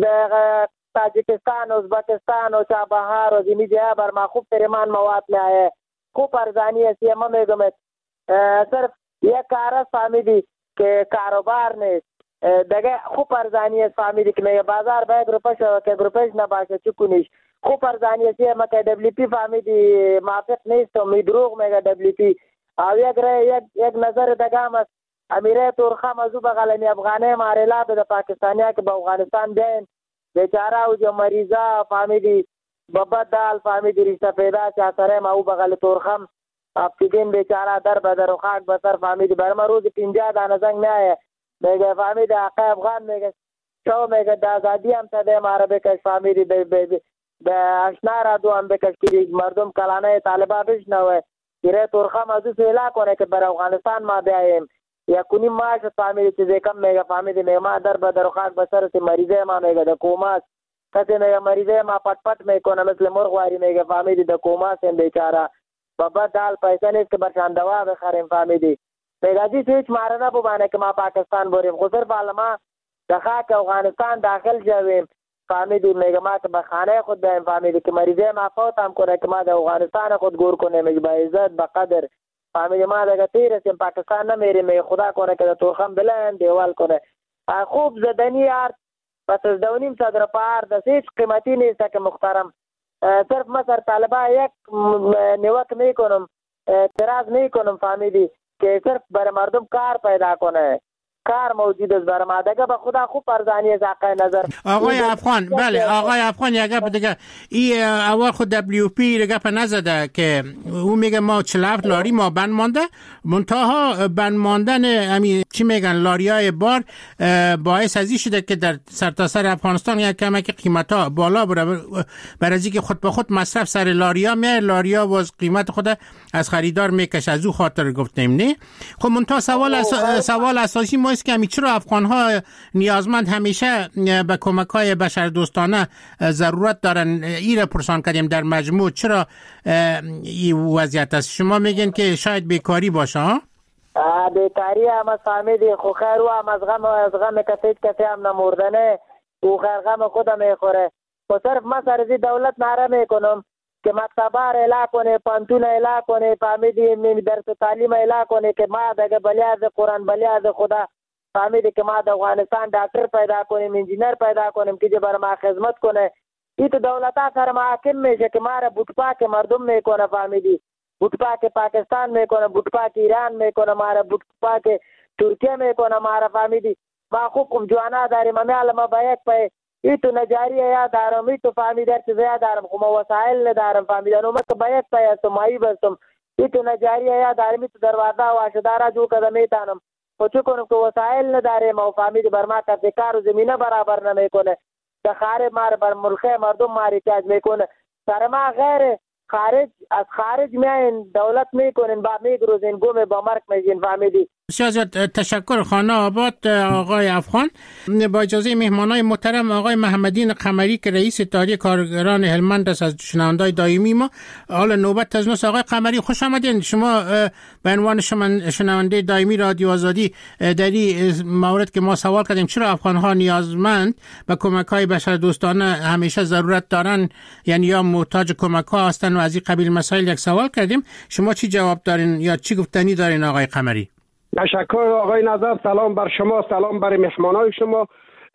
تاجیکستان، ازبکستان و چابهار و زمین جای بر ما خوب تریمان مواد میآید، خوب ارزانی است. یه ما میگم صرف یک کار است فهمیدی که کاروبار نیست دیگه، خوب ارزانی است فهمیدی که میگه بازار باید گروپش و که گروپش نباشه چی کنیش، خوب ارزانی است. یه ما که دبلی پی فهمیدی موافق نیست و می دروغ میگه دبلی پی. او یک یک یک نظر دگام است امیره تورخم ازو بغلنی افغانه ماریلا به پاکستانیا که با افغانستان دین بیچاره او جو مریضا فهمیدی بابا دال فهمیدی رشته پیدا چا سره ما او بغل تورخم افتیدین بیچاره در بدر و خاک بسر فهمیدی برما روز پنجاه دانه زنگ نه میگه فهمیدی آقا افغان میگه شو میگه د آزادی هم تده ماره بکش فهمیدی د اشنا را دو هم بکش که مردم کلانه طالبا بشنوه گیره تورخم ازو سویلا کنه که بر افغانستان ما بیاییم یا کنیم ماش فهمیدی چیزی کم میگه فهمیدی میگه ما در بدر و خاک بسر سی مریضه ما میگه د کوماس کسی میگه مریضه ما پت پت میکنه مثل مرغواری میگه فهمیدی د کوماس هم بیچاره بابا دال پیسه نیست که برشان دوا بخریم فهمیدی میگه ازی هیچ ماره نبوبانه که ما پاکستان بریم خود صرف حالا ما د خاک افغانستان داخل شویم فهمیدی میگه ما که به خانه خود بیایم فهمیدی که مریضه ما فوت هم کنه که ما د افغانستان خود گور کنه میگه با عزت با قدر فهمیدی ما دیگه تیرسیم پاکستان نمیریم میگه خدا کنه که د تورخم بلند دیوال کنه خوب زدنی یار پس از دونیم صدر پار دست هیچ قیمتی نیست که محترم صرف ما سر طالبا یک نیوک میکنم اعتراض میکنم فهمیدی که صرف برای مردم کار پیدا کنه کار موجود است برای ما دیگه به خدا خوب ارزانی از حق نظر. آقای افغان بله آقای افغان یک گپ دیگه ای اول خود دبلیو پی دیگه په نزده که او میگه ما چهل و هفت لاری ما بند مانده منتها بند ماندن همین چی میگن لاریای بار باعث ازی شده که در سرتاسر افغانستان یک کمک قیمتا بالا بره برای اینکه خود به خود مصرف سر لاریا میاد لاریا واز قیمت خود از خریدار میکشه از او خاطر گفتیم نه. خب منتها سوال اس... سوال اساسی ما است که همین چرا افغان ها نیازمند همیشه به کمک های بشر دوستانه ضرورت دارن این پرسان کردیم در مجموع چرا این وضعیت است؟ شما میگین که شاید بیکاری باشه ها؟ بیکاری هم از فهمیدی خو خیر و هم از غم از غم کسی کسی هم نموردنه او خیر غم خودم میخوره و صرف ما سرزی دولت نعره میکنم که مکتبار اعلا کنه پانتون اعلا کنه فهمیدی درس تعلیم اعلا کنه که ما دیگه بلیاز قرآن بلیاز خدا فهمیدی که ما د افغانستان ډاکټر پیدا کنیم انجینر پیدا کنیم که بر ما خدمت کنه این تو دولت ها سر محاکم میشه که ما را بوتپاک مردم میکنه فهمیدی بوتپاک پاکستان میکنه بوتپاک ایران میکنه ما را بوتپاک ترکیه میکنه ما را فهمیدی ما خوب خوب جوانا داریم ما علما باید پای این تو نجاریه یا دارم این تو فهمیدی چیزا یا دارم خو ما وسایل ندارم فهمیدی نو مکه باید پای استم مایی بستم این تو نجاریه یا دارم این تو دروازه واشدارا جو کده میتانم خو چون کنم که وسایل نداریم و فهمیدی بر ما کار کار و زمینه برابر نمیکنه که خارج مار بر ملکه مردم ماری احتیاج میکنه سر ما غیر خارج از خارج میاین دولت میکنین با میگروزین گم با مرک میجین فهمیدی. بسیار تشکر خانه آباد آقای افغان. با اجازه مهمانای محترم آقای محمدین قمری که رئیس اتحادیه کارگران هلمند است از شنوندای دائمی ما حالا نوبت از نوست. آقای قمری خوش آمدین. شما به عنوان شنونده دائمی رادیو آزادی در این مورد که ما سوال کردیم چرا افغان ها نیازمند به کمک های بشر دوستانه همیشه ضرورت دارن یعنی یا محتاج کمک ها هستن و از این قبیل مسائل یک سوال کردیم شما چی جواب دارین یا چی گفتنی دارین آقای قمری؟ تشکر آقای نظر سلام بر شما سلام بر مهمانای شما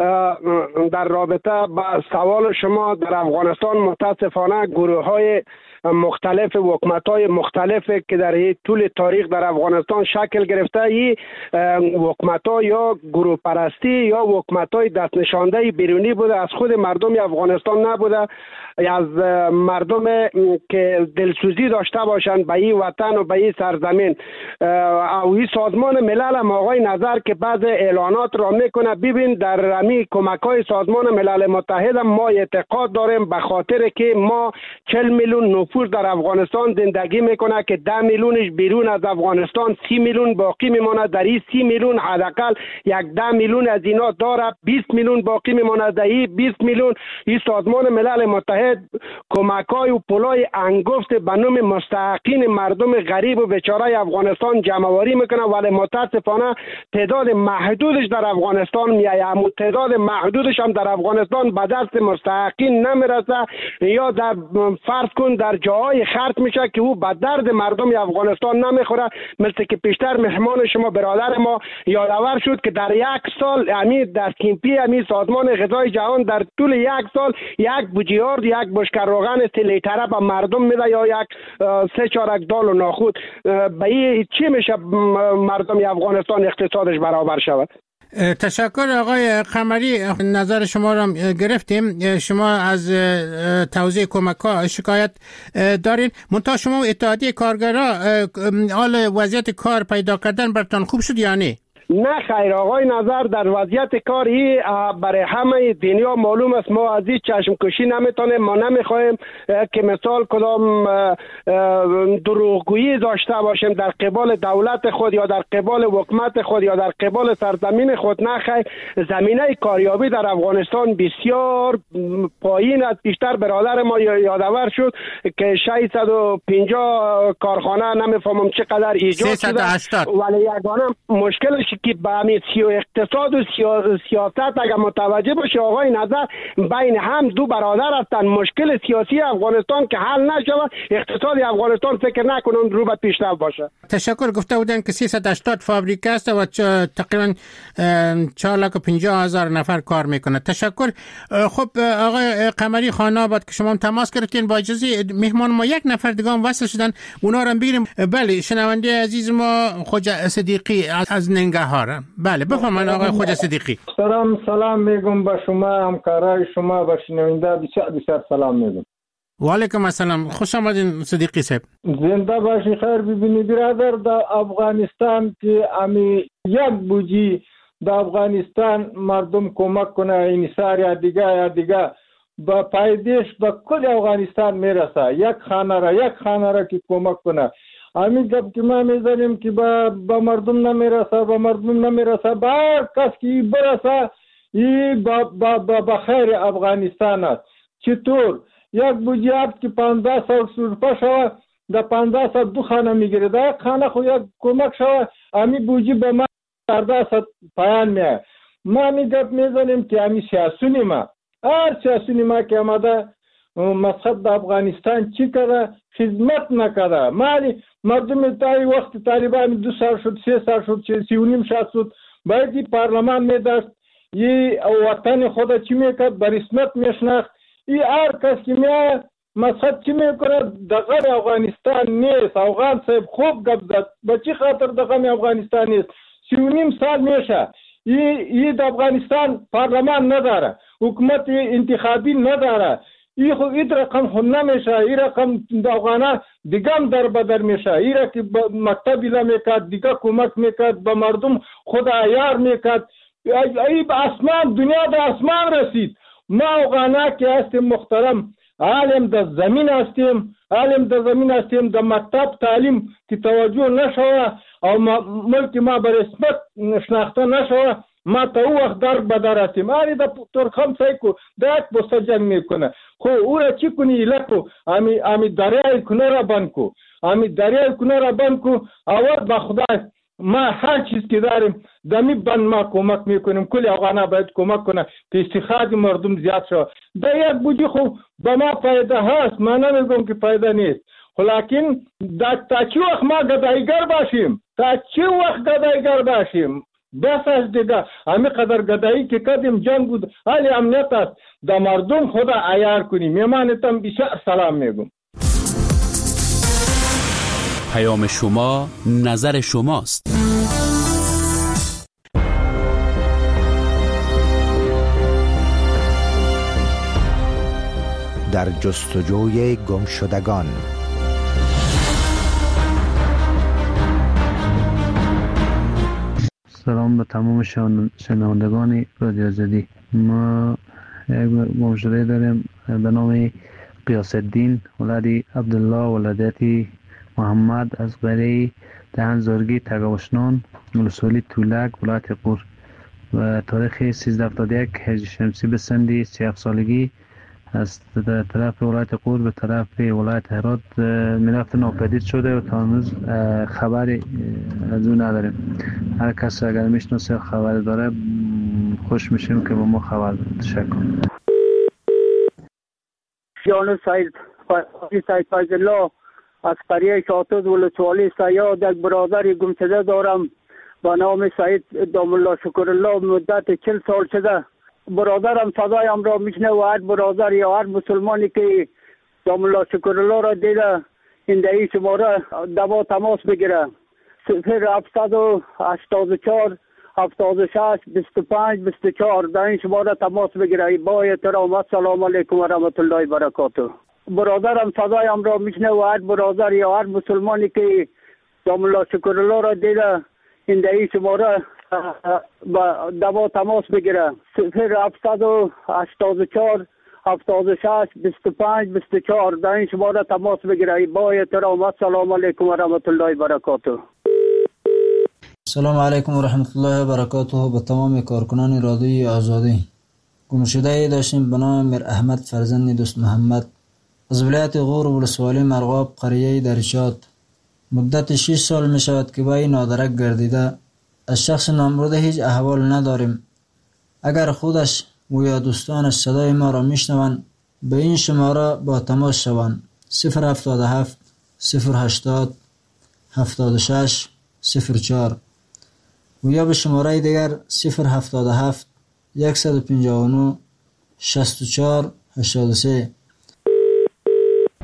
در رابطه با سوال شما در افغانستان متاسفانه گروه های مختلف حکومت‌های مختلف که در طول تاریخ در افغانستان شکل گرفته ای حکومت‌ها یا گروه پرستی یا حکومت‌های دست نشانده بیرونی بوده از خود مردم افغانستان نبوده از مردم که دلسوزی داشته باشند به این وطن و به این سرزمین او این سازمان ملل هم آقای نظر که بعض اعلانات را میکنه ببین در امی کمک‌های سازمان ملل متحد ما اعتقاد داریم به خاطر که ما چهل میلیون نفوس در افغانستان زندگی میکنه که ده میلیونش بیرون از افغانستان سی میلیون باقی میمونه در این سی میلیون حداقل یک ده میلیون از اینا داره بیست میلیون باقی میمونه در این بیست میلیون این سازمان ملل متحد کمک‌های و پولای انگفت به نام مستحقین مردم غریب و بیچاره افغانستان جمع‌آوری میکنه ولی متاسفانه تعداد محدودش در افغانستان میایه اما تعداد محدودش هم در افغانستان به دست مستحقین نمیرسه یا در فرض کن در جاهای خرج میشه که او به درد مردم افغانستان نمیخوره مثل که پیشتر مهمان شما برادر ما یادآور شد که در یک سال امی در کیمپی امی سازمان غذای جهان در طول یک سال یک بوجیارد یک بشکر روغن سی لیتره به مردم میده یا یک سه چارک دال و ناخود به این چی میشه مردم افغانستان اقتصادش برابر شود؟ تشکر آقای قمری نظر شما را گرفتیم شما از توزیع کمک ها شکایت دارین منتها شما اتحادیه کارگرها حال وضعیت کار پیدا کردن برتان خوب شد یا نه؟ نه خیر آقای نظر در وضعیت کاری برای همه دنیا معلوم است ما از این چشم کشی نمیتونیم ما نمیخوایم که مثال کدام دروغگویی داشته باشیم در قبال دولت خود یا در قبال حکومت خود یا در قبال سرزمین خود. نه خیر زمینه کاریابی در افغانستان بسیار پایین است. بیشتر برادر ما یادآور شد که ششصد و پنجاه کارخانه نمیفهمم چقدر ایجاد شده ولی یگانه مشکلش که به همین اقتصاد و سیاست اگر متوجه باشه آقای نظر بین هم دو برادر هستند مشکل سیاسی افغانستان که حل نشود اقتصاد افغانستان فکر نکنم رو به پیشرفت باشه. تشکر. گفته بودن که سیصد و هشتاد فابریکه است و تقریبا چهار لاک و پنجاه هزار نفر کار میکنه. تشکر. خب آقای قمری خانه آباد که شما تماس گرفتین با اجازه مهمان ما یک نفر دیگه هم وصل شدن اونا رو بگیریم. بله شنونده عزیز ما خواجه صدیقی از ننگرهار بهار. بله بفرمایید آقای خواجه صدیقی. سلام سلام میگم به شما، همکارای شما، به شنونده بسیار بسیار سلام میگم. و علیکم السلام. خوش آمدین صدیقی صاحب. زنده باشی. خیر ببینید برادر، در افغانستان که امی یک بوجی در افغانستان مردم کمک کنه این سال یا دیگه یا دیگه با پایدیش با کل افغانستان میرسه. یک خانه را یک خانه را که کمک کنه. امی گپ که ما میزنیم که با, با مردم نمیرسه با مردم نمیرسه با هر کس که برسه ای با, با, با, با خیر افغانستان است. چطور؟ یک بوجی هفت که پانزده سال سرپا شوه در پانزده سال دو خانه میگیره، در یک خانه خو یک کمک شوه امی بوجی به ما چهارده سال پایان میه. ما می گپ میزنیم که امی سیاسونی ما هر سیاسونی ما که آمده مسخط در افغانستان چی کرده؟ خدمت نکرده. مالی مردم تایی وقت طالبان دو سال شد سه سال شد سی و نیم سال شد باید پارلمان میداشت یه وطن خود چی میکرد بر رسمیت میشناخت. ای هر کس که میاد مسخط چی میکنه دغه افغانستان نیست. افغان صاحب خوب گپ زد. به چی خاطر دغه افغانستان نیست؟ سی و نیم سال میشه ای ای د افغانستان پارلمان نداره، حکومت انتخابی نداره. ای خو این رقم خو نمیشه. این رقم د افغانان دیگه هم در بدر میشه. ای را که مکتبی نمیکرد دیگه کمک میکرد به مردم خود عیار میکرد. ای به اسمان دنیا در اسمان رسید. ما افغانا که هستیم محترم عالم در زمین هستیم عالم در زمین هستیم در مکتب تعلیم که توجه نشوه او ملک ما به رسمیت شناخته نشوه ما تا او وقت در بدر هستیم. آری در ترخم سایکو در یک بسته جنگ میکنه. خو او را چی کنی ایلکو امی, امی دریای کنه را بند کو امی دریای کنه را بند کو اول با خدای ما هر چیز که داریم دمی بند ما کمک میکنیم. کل افغانا باید کمک کنه که استخراج مردم زیاد شو. در یک بودی خو با ما فایده هست. ما نمیگم که فایده نیست، لیکن تا چی وقت ما گدایگر باشیم تا چی وقت گدایگر باشیم بس از دیگه همین قدر گدایی که کردیم جنگ بود حالی امنیت است. در مردم خدا عیار کنیم. میمانتم بسیار سلام میگم. پیام شما نظر شماست. در جستجوی گمشدگان. سلام به تمام شنوندگان رادیو آزادی. ما یک گمشده داریم به نام قیاس الدین ولدی عبدالله ولادتی محمد از قریه دهن زارگی تگاوشنان ولسوالی تولک ولایت قور و تاریخ سیزده هفتاد و یک هجری شمسی به سندی سی و هفت سالگی از طرف ولایت قور به طرف ولایت هرات میرفت ناپدید شده و تا هنوز خبری از اون نداریم. هر کس اگر میشناسه خبر داره خوش میشیم که با ما خبر بده. تشکر. جان سعید سعید فضلالله از قریه شاطز ولسوالی سیاد یک برادر گمشده دارم با نام سعید دام الله شکرالله. مدت چل سال شده برادرم صدایم را میشنه و هر برادر یا هر مسلمانی که دام الله شکرالله را دیده این دهی شماره دوا تماس بگیره. صفر هفتصد و هشتاد و چهار هفتاد و شش بیست و پنج بیست و چهار در این شماره تماس بگیره. با احترام السلام علیکم و رحمت الله و برکاته. برادرم صدایم را میشنه و هر برادر یا هر مسلمانی که دام الله شکرالله را دیده این دهی شماره با دوا تماس بگیره. صفر هفتصد و هشتاد و چهار هفتاد و شش بیست و پنج بیست و چهار در این شماره تماس بگیره. با احترام السلام علیکم و رحمت الله و برکاته. سلام علیکم و رحمت الله و برکاته. به تمام کارکنان رادیوی آزادی. گمشده داشتیم به نام میر احمد فرزند دوست محمد از ولایت غور ولسوالی مرغاب قریه درشاد. مدت شش سال می شود که با این نادرک گردیده. از شخص نامبرده هیچ احوال نداریم. اگر خودش و یا دوستانش صدای ما را میشنوند به این شماره با تماس شوند. صفر هفتاد و هفت صفر هشتاد هفتاد و شش صفر چهار و یا به شماره دیگر صفر هفتاد و هفت صد و پنجاه و نه شصت و چهار هشتاد و سه.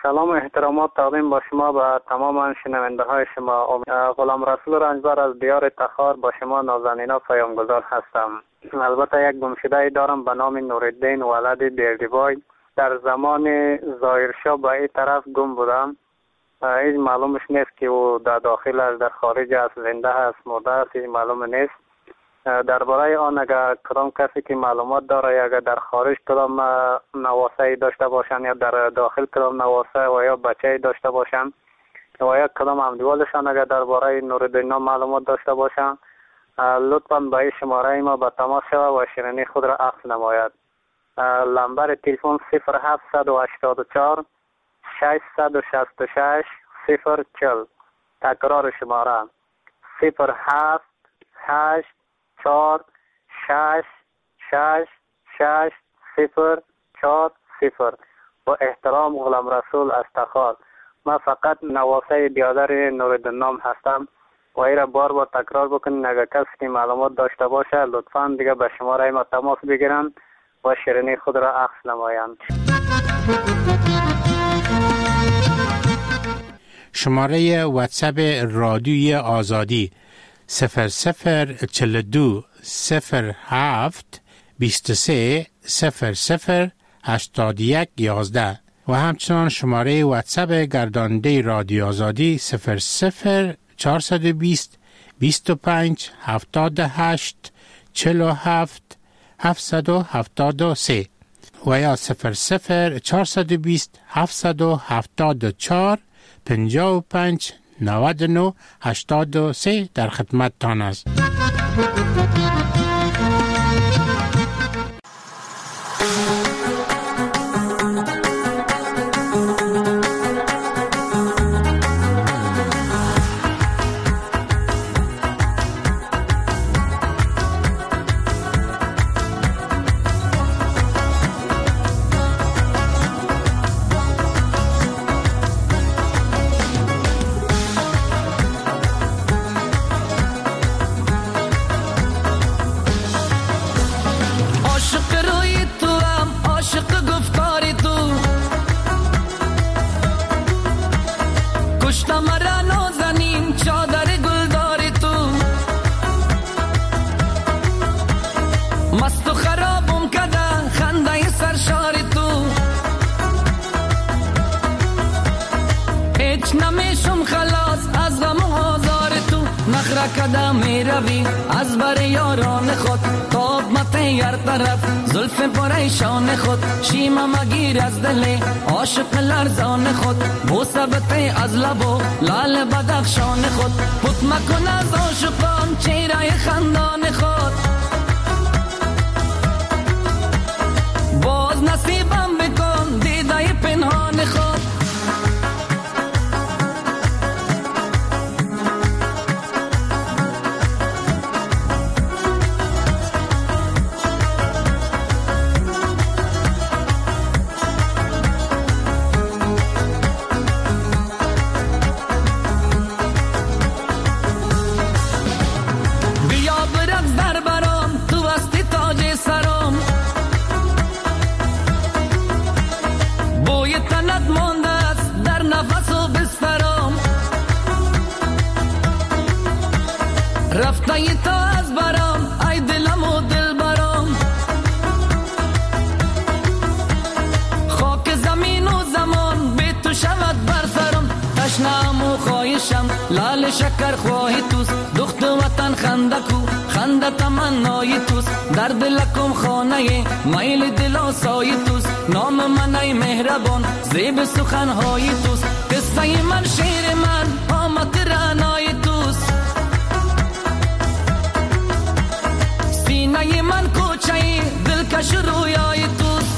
سلام و احترامات تقدیم با شما و تمام شنونده های شما. غلام رسول رنجبر از دیار تخار با شما نازنینا پیامگذار هستم. البته یک گمشده دارم به نام نورالدین ولد بیردیبای. در زمان ظاهرشاه به این طرف گم بودم. هیچ معلومش نیست که او در داخل است، در خارج است، زنده است، مرده است، هیچ معلوم نیست. درباره آن اگر کدام کسی که معلومات داره، اگر در خارج کدام نواسه داشته باشن یا در داخل کدام نواسه و یا بچه داشته باشن و یا کدام همدیوالشان اگر درباره نورالدین معلومات داشته باشن، لطفاً به این شماره ما به تماس شود و شیرینی خود را عکس نماید. لمبر تلفن صفر هفت هشت چهار ششصد و شصت و شش صفر چهل. تکرار شماره صفر هفت هشت چهار شش شش شش صفر چهار صفر. با احترام غلام رسول از تخار. من فقط نواسه بیادر نورالدین نام هستم و ای را بار بار تکرار بکنین. اگر کسی که معلومات داشته باشه لطفاً دیگه به شماره ما تماس بگیرن و شیرینی خود را عکس نمایند. شماره واتساپ رادیوی آزادی صفر صفر چهل و دو صفر هفت بیست و سه صفر صفر هشتاد و یک یازده و همچنان شماره واتساپ گرداننده رادیو آزادی صفر صفر چهارصد و بیست بیست و پنج هفتاد و هشت چهل و هفت هفتصد و هفتاد و سه و یا صفر صفر چهارصد و بیست هفتصد و هفتاد و چهار پنجاه و پنج نود و نه هشتاد و سه در خدمت تان است. قدم می روی از بر یاران خود، تاب مته طرف زلف پریشان خود، شیمه مگیر از دل عاشق لرزان خود، بوسه بته از لب و لال بدخشان خود، پت مکن از عاشقان چهره خندان خود، باز نصیبم بکن دیده پنهان خود. رفته ای تا از برام ای دلم و دل برام، خاک زمین و زمان به تو شود بر سرم، تشنم و خواهشم لال شکر خواهی توست، دخت وطن خنده کو خنده تمنای توست، در دلکم خانه میل دل آسای توست، نام من ای مهربان زیب سخنهای توست، قصه من شعر من آمد رعنای توست، سینه من کوچه دلکش رویای توست.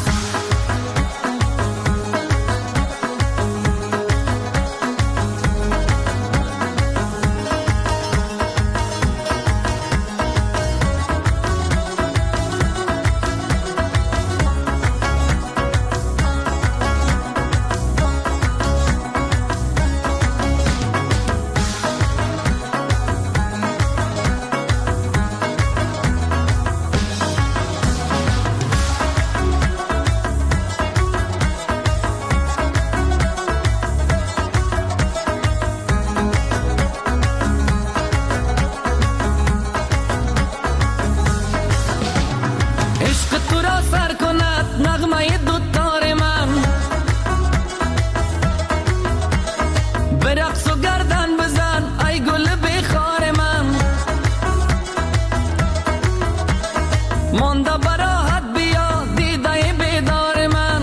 مانده براحت بیا دیده بیدار من.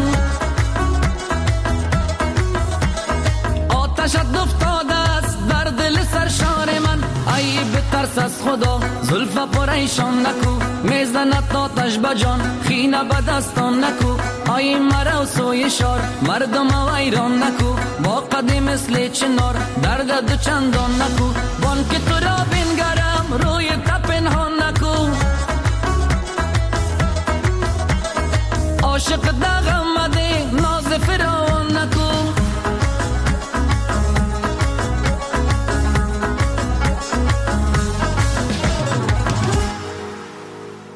آتشت افتاده است در دل سرشار من. ای بترس از خدا زلف پریشان نکو، میزند آتش بجان خینه به دستان نکو. ای مرا سوی شار مردم ویران نکو، با قدی مثل چنار درد دو چندان نکو. بان که تو را بینگرم روی تا پنهان نکو.